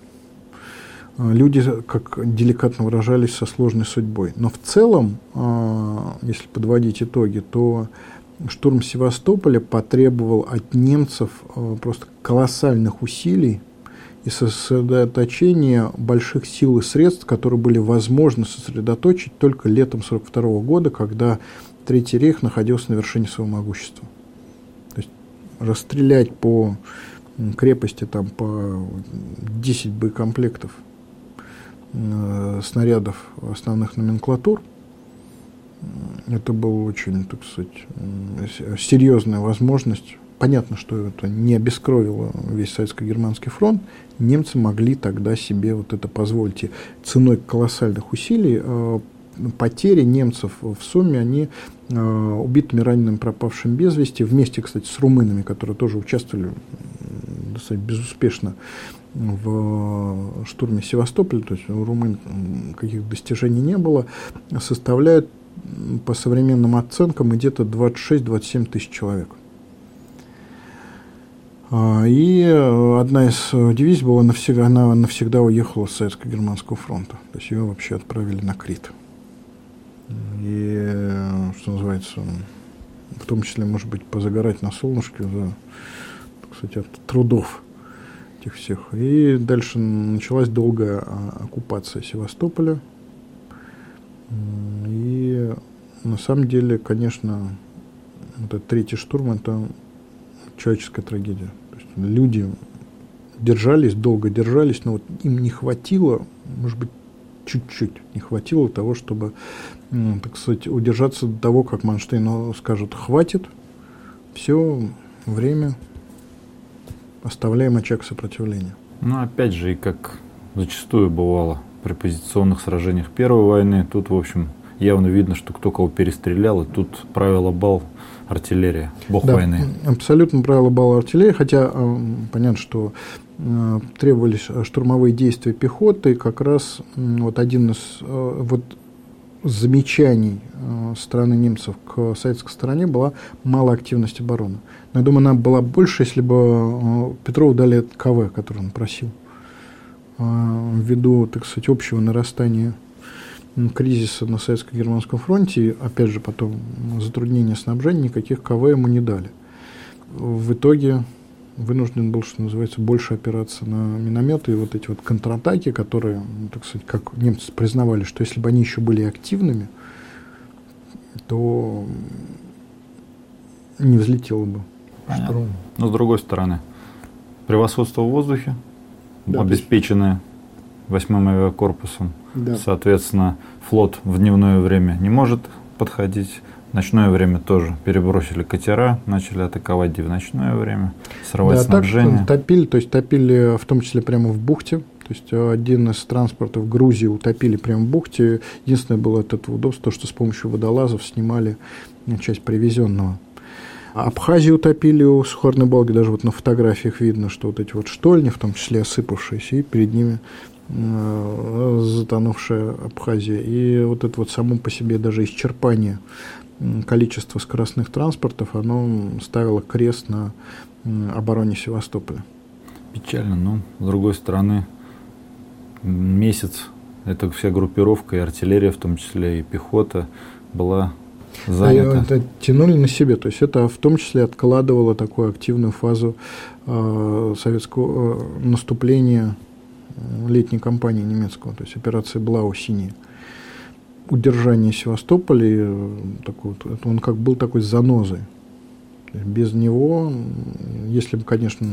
S2: люди, как деликатно выражались, со сложной судьбой. Но в целом, если подводить итоги, то штурм Севастополя потребовал от немцев просто колоссальных усилий и сосредоточения больших сил и средств, которые были возможно сосредоточить только летом сорок второго года, когда Третий рейх находился на вершине своего могущества. То есть расстрелять по крепости там, по десять боекомплектов э, снарядов основных номенклатур, это была очень, так сказать, серьезная возможность. Понятно, что это не обескровило весь советско-германский фронт. Немцы могли тогда себе вот это позволить. И ценой колоссальных усилий э, потери немцев в сумме, они э, убитыми, ранеными, пропавшими без вести, вместе, кстати, с румынами, которые тоже участвовали достаточно безуспешно в штурме Севастополя, то есть у румын каких достижений не было, составляют по современным оценкам где-то двадцать шесть - двадцать семь тысяч человек. И одна из дивизий была навсегда, она навсегда уехала с Советско-Германского фронта. То есть ее вообще отправили на Крит. И, что называется, в том числе, может быть, позагорать на солнышке за, кстати, от трудов этих всех. И дальше началась долгая оккупация Севастополя. И на самом деле, конечно, вот этот третий штурм – это человеческая трагедия. То есть люди держались, долго держались, но вот им не хватило, может быть, чуть-чуть не хватило того, чтобы, ну, так сказать, удержаться до того, как Манштейн скажет: хватит, все, время, оставляем очаг сопротивления.
S1: Ну, опять же, и как зачастую бывало при позиционных сражениях Первой войны, тут, в общем, явно видно, что кто кого перестрелял, и тут правило бал артиллерия, бог
S2: да,
S1: войны.
S2: Абсолютно правило бал артиллерия, хотя э, понятно, что э, требовались штурмовые действия пехоты, и как раз э, вот один из э, вот замечаний э, стороны немцев к советской стороне была малоактивность обороны. Но я думаю, она была больше, если бы э, Петрову дали КВ, который он просил, э, ввиду, так сказать, общего нарастания кризиса на Советско-Германском фронте, и, опять же, потом затруднения снабжения, никаких КВ ему не дали. В итоге вынужден был, что называется, больше опираться на минометы и вот эти вот контратаки, которые, так сказать, как немцы признавали, что если бы они еще были активными, то не взлетело бы.
S1: Понятно. Но с другой стороны, превосходство в воздухе,
S2: да,
S1: обеспеченное восьмым авиакорпусом,
S2: да.
S1: Соответственно, флот в дневное время не может подходить. В ночное время тоже перебросили катера, начали атаковать и в ночное время, срывать
S2: да,
S1: снабжение.
S2: Так, топили, то есть топили в том числе прямо в бухте. То есть один из транспортов Грузии утопили прямо в бухте. Единственное было от этого удобство, что с помощью водолазов снимали часть привезенного. Абхазию утопили у Сухарной Балки, даже вот на фотографиях видно, что вот эти вот штольни, в том числе осыпавшиеся, и перед ними э, затонувшая Абхазия. И вот это вот само по себе даже исчерпание количества скоростных транспортов, оно ставило крест на обороне Севастополя. Печально,
S1: но с другой стороны, месяц эта вся группировка, и артиллерия, в том числе и пехота, была занята.
S2: Это тянули на себе, то есть это в том числе откладывало такую активную фазу э, советского э, наступления летней кампании немецкого, то есть операции Блау синяя. Удержание Севастополя, такой, он как был такой занозой. Без него, если бы, конечно,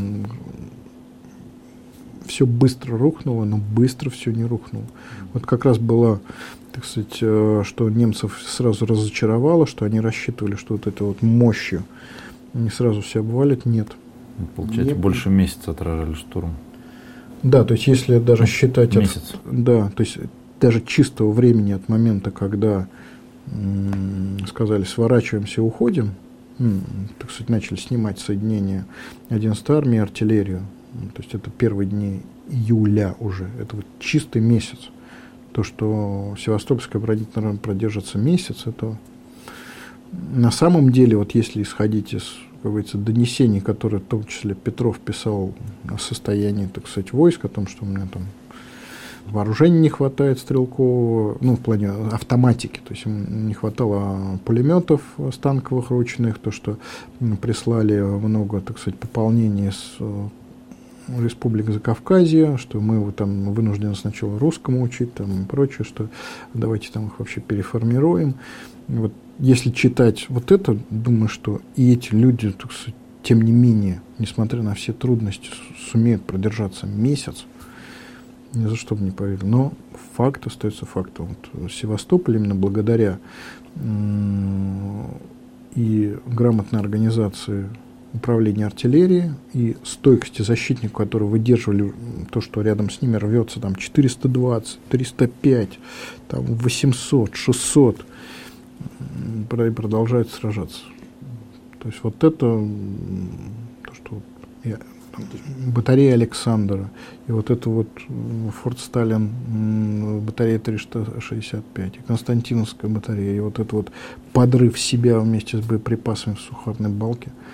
S2: все быстро рухнуло, но быстро все не рухнуло. Вот как раз было, так сказать, что немцев сразу разочаровало, что они рассчитывали, что вот этой вот мощью они сразу все обвалят. Нет.
S1: Получается, нет. Больше месяца отражали штурм.
S2: Да, то есть если даже считать...
S1: Месяц.
S2: От, да, то есть даже чистого времени от момента, когда м- сказали сворачиваемся, уходим, м- так сказать, начали снимать соединения одиннадцатой армии, артиллерию, то есть это первые дни июля уже, это вот чистый месяц. То, что Севастопольская оборонительная продержится месяц, это на самом деле, вот если исходить из, как говорится, донесений, которые в том числе Петров писал о состоянии, так сказать, войск, о том, что у меня там вооружения не хватает стрелкового, ну, в плане автоматики, то есть им не хватало пулеметов станковых ручных, то, что прислали много, так сказать, пополнений с Республик Закавказья, что мы его там вынуждены сначала русскому учить, там и прочее, что давайте там их вообще переформируем. Вот если читать вот это, думаю, что и эти люди, так сказать, тем не менее, несмотря на все трудности, сумеют продержаться месяц, ни за что бы не поверил. Но факт остается фактом. Вот Севастополь именно благодаря и грамотной организации управления артиллерией и стойкости защитников, которые выдерживали то, что рядом с ними рвется там четыреста двадцать, триста пять, там восемьсот, шестьсот, продолжают сражаться. То есть вот это то, что я, там, батарея Александра и вот это вот Форт Сталин, батарея триста шестьдесят пять, и Константиновская батарея, и вот это вот подрыв себя вместе с боеприпасами в Сухарной Балке.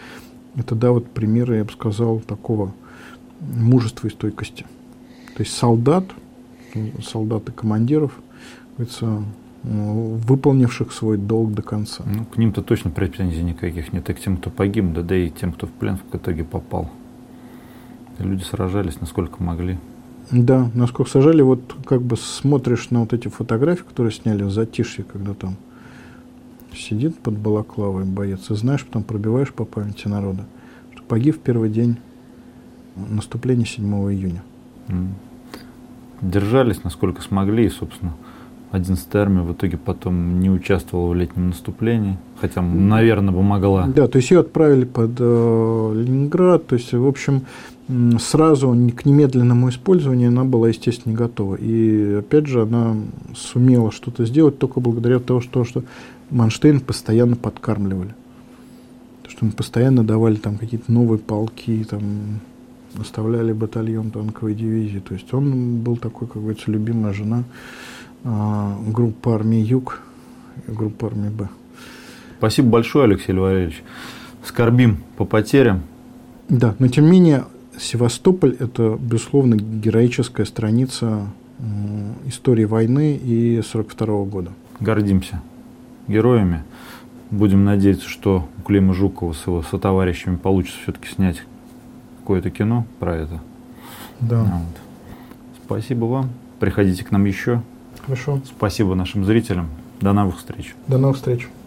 S2: Это, да, вот примеры, я бы сказал, такого мужества и стойкости. То есть солдат, солдат и командиров, говорится, выполнивших свой долг до конца.
S1: Ну, к ним-то точно претензий никаких нет, и к тем, кто погиб, да, да и тем, кто в плен в итоге попал. Люди сражались, насколько могли.
S2: Да, насколько сажали, вот как бы смотришь на вот эти фотографии, которые сняли в затишье, когда там сидит под балаклавой боец, и знаешь, потом пробиваешь по памяти народа, что погиб в первый день наступления седьмого июня.
S1: Держались, насколько смогли, и, собственно, одиннадцатая армия в итоге потом не участвовала в летнем наступлении, хотя, наверное, бы могла.
S2: Да, то есть ее отправили под э, Ленинград, то есть, в общем, сразу к немедленному использованию она была, естественно, не готова. И, опять же, она сумела что-то сделать только благодаря тому, что, что Манштейн постоянно подкармливали. Что им постоянно давали там какие-то новые полки, там, оставляли батальон танковой дивизии. То есть он был такой, как говорится, любимая жена э, группы армии Юг и группы армии Б.
S1: Спасибо большое, Алексей Валерьевич. Скорбим по потерям.
S2: Да, но тем не менее Севастополь – это, безусловно, героическая страница э, истории войны и сорок второго года.
S1: Гордимся героями. Будем надеяться, что у Клима Жукова с его сотоварищами получится все-таки снять какое-то кино про это.
S2: Да.
S1: Вот. Спасибо вам. Приходите к нам еще.
S2: Хорошо.
S1: Спасибо нашим зрителям. До новых встреч.
S2: До новых встреч.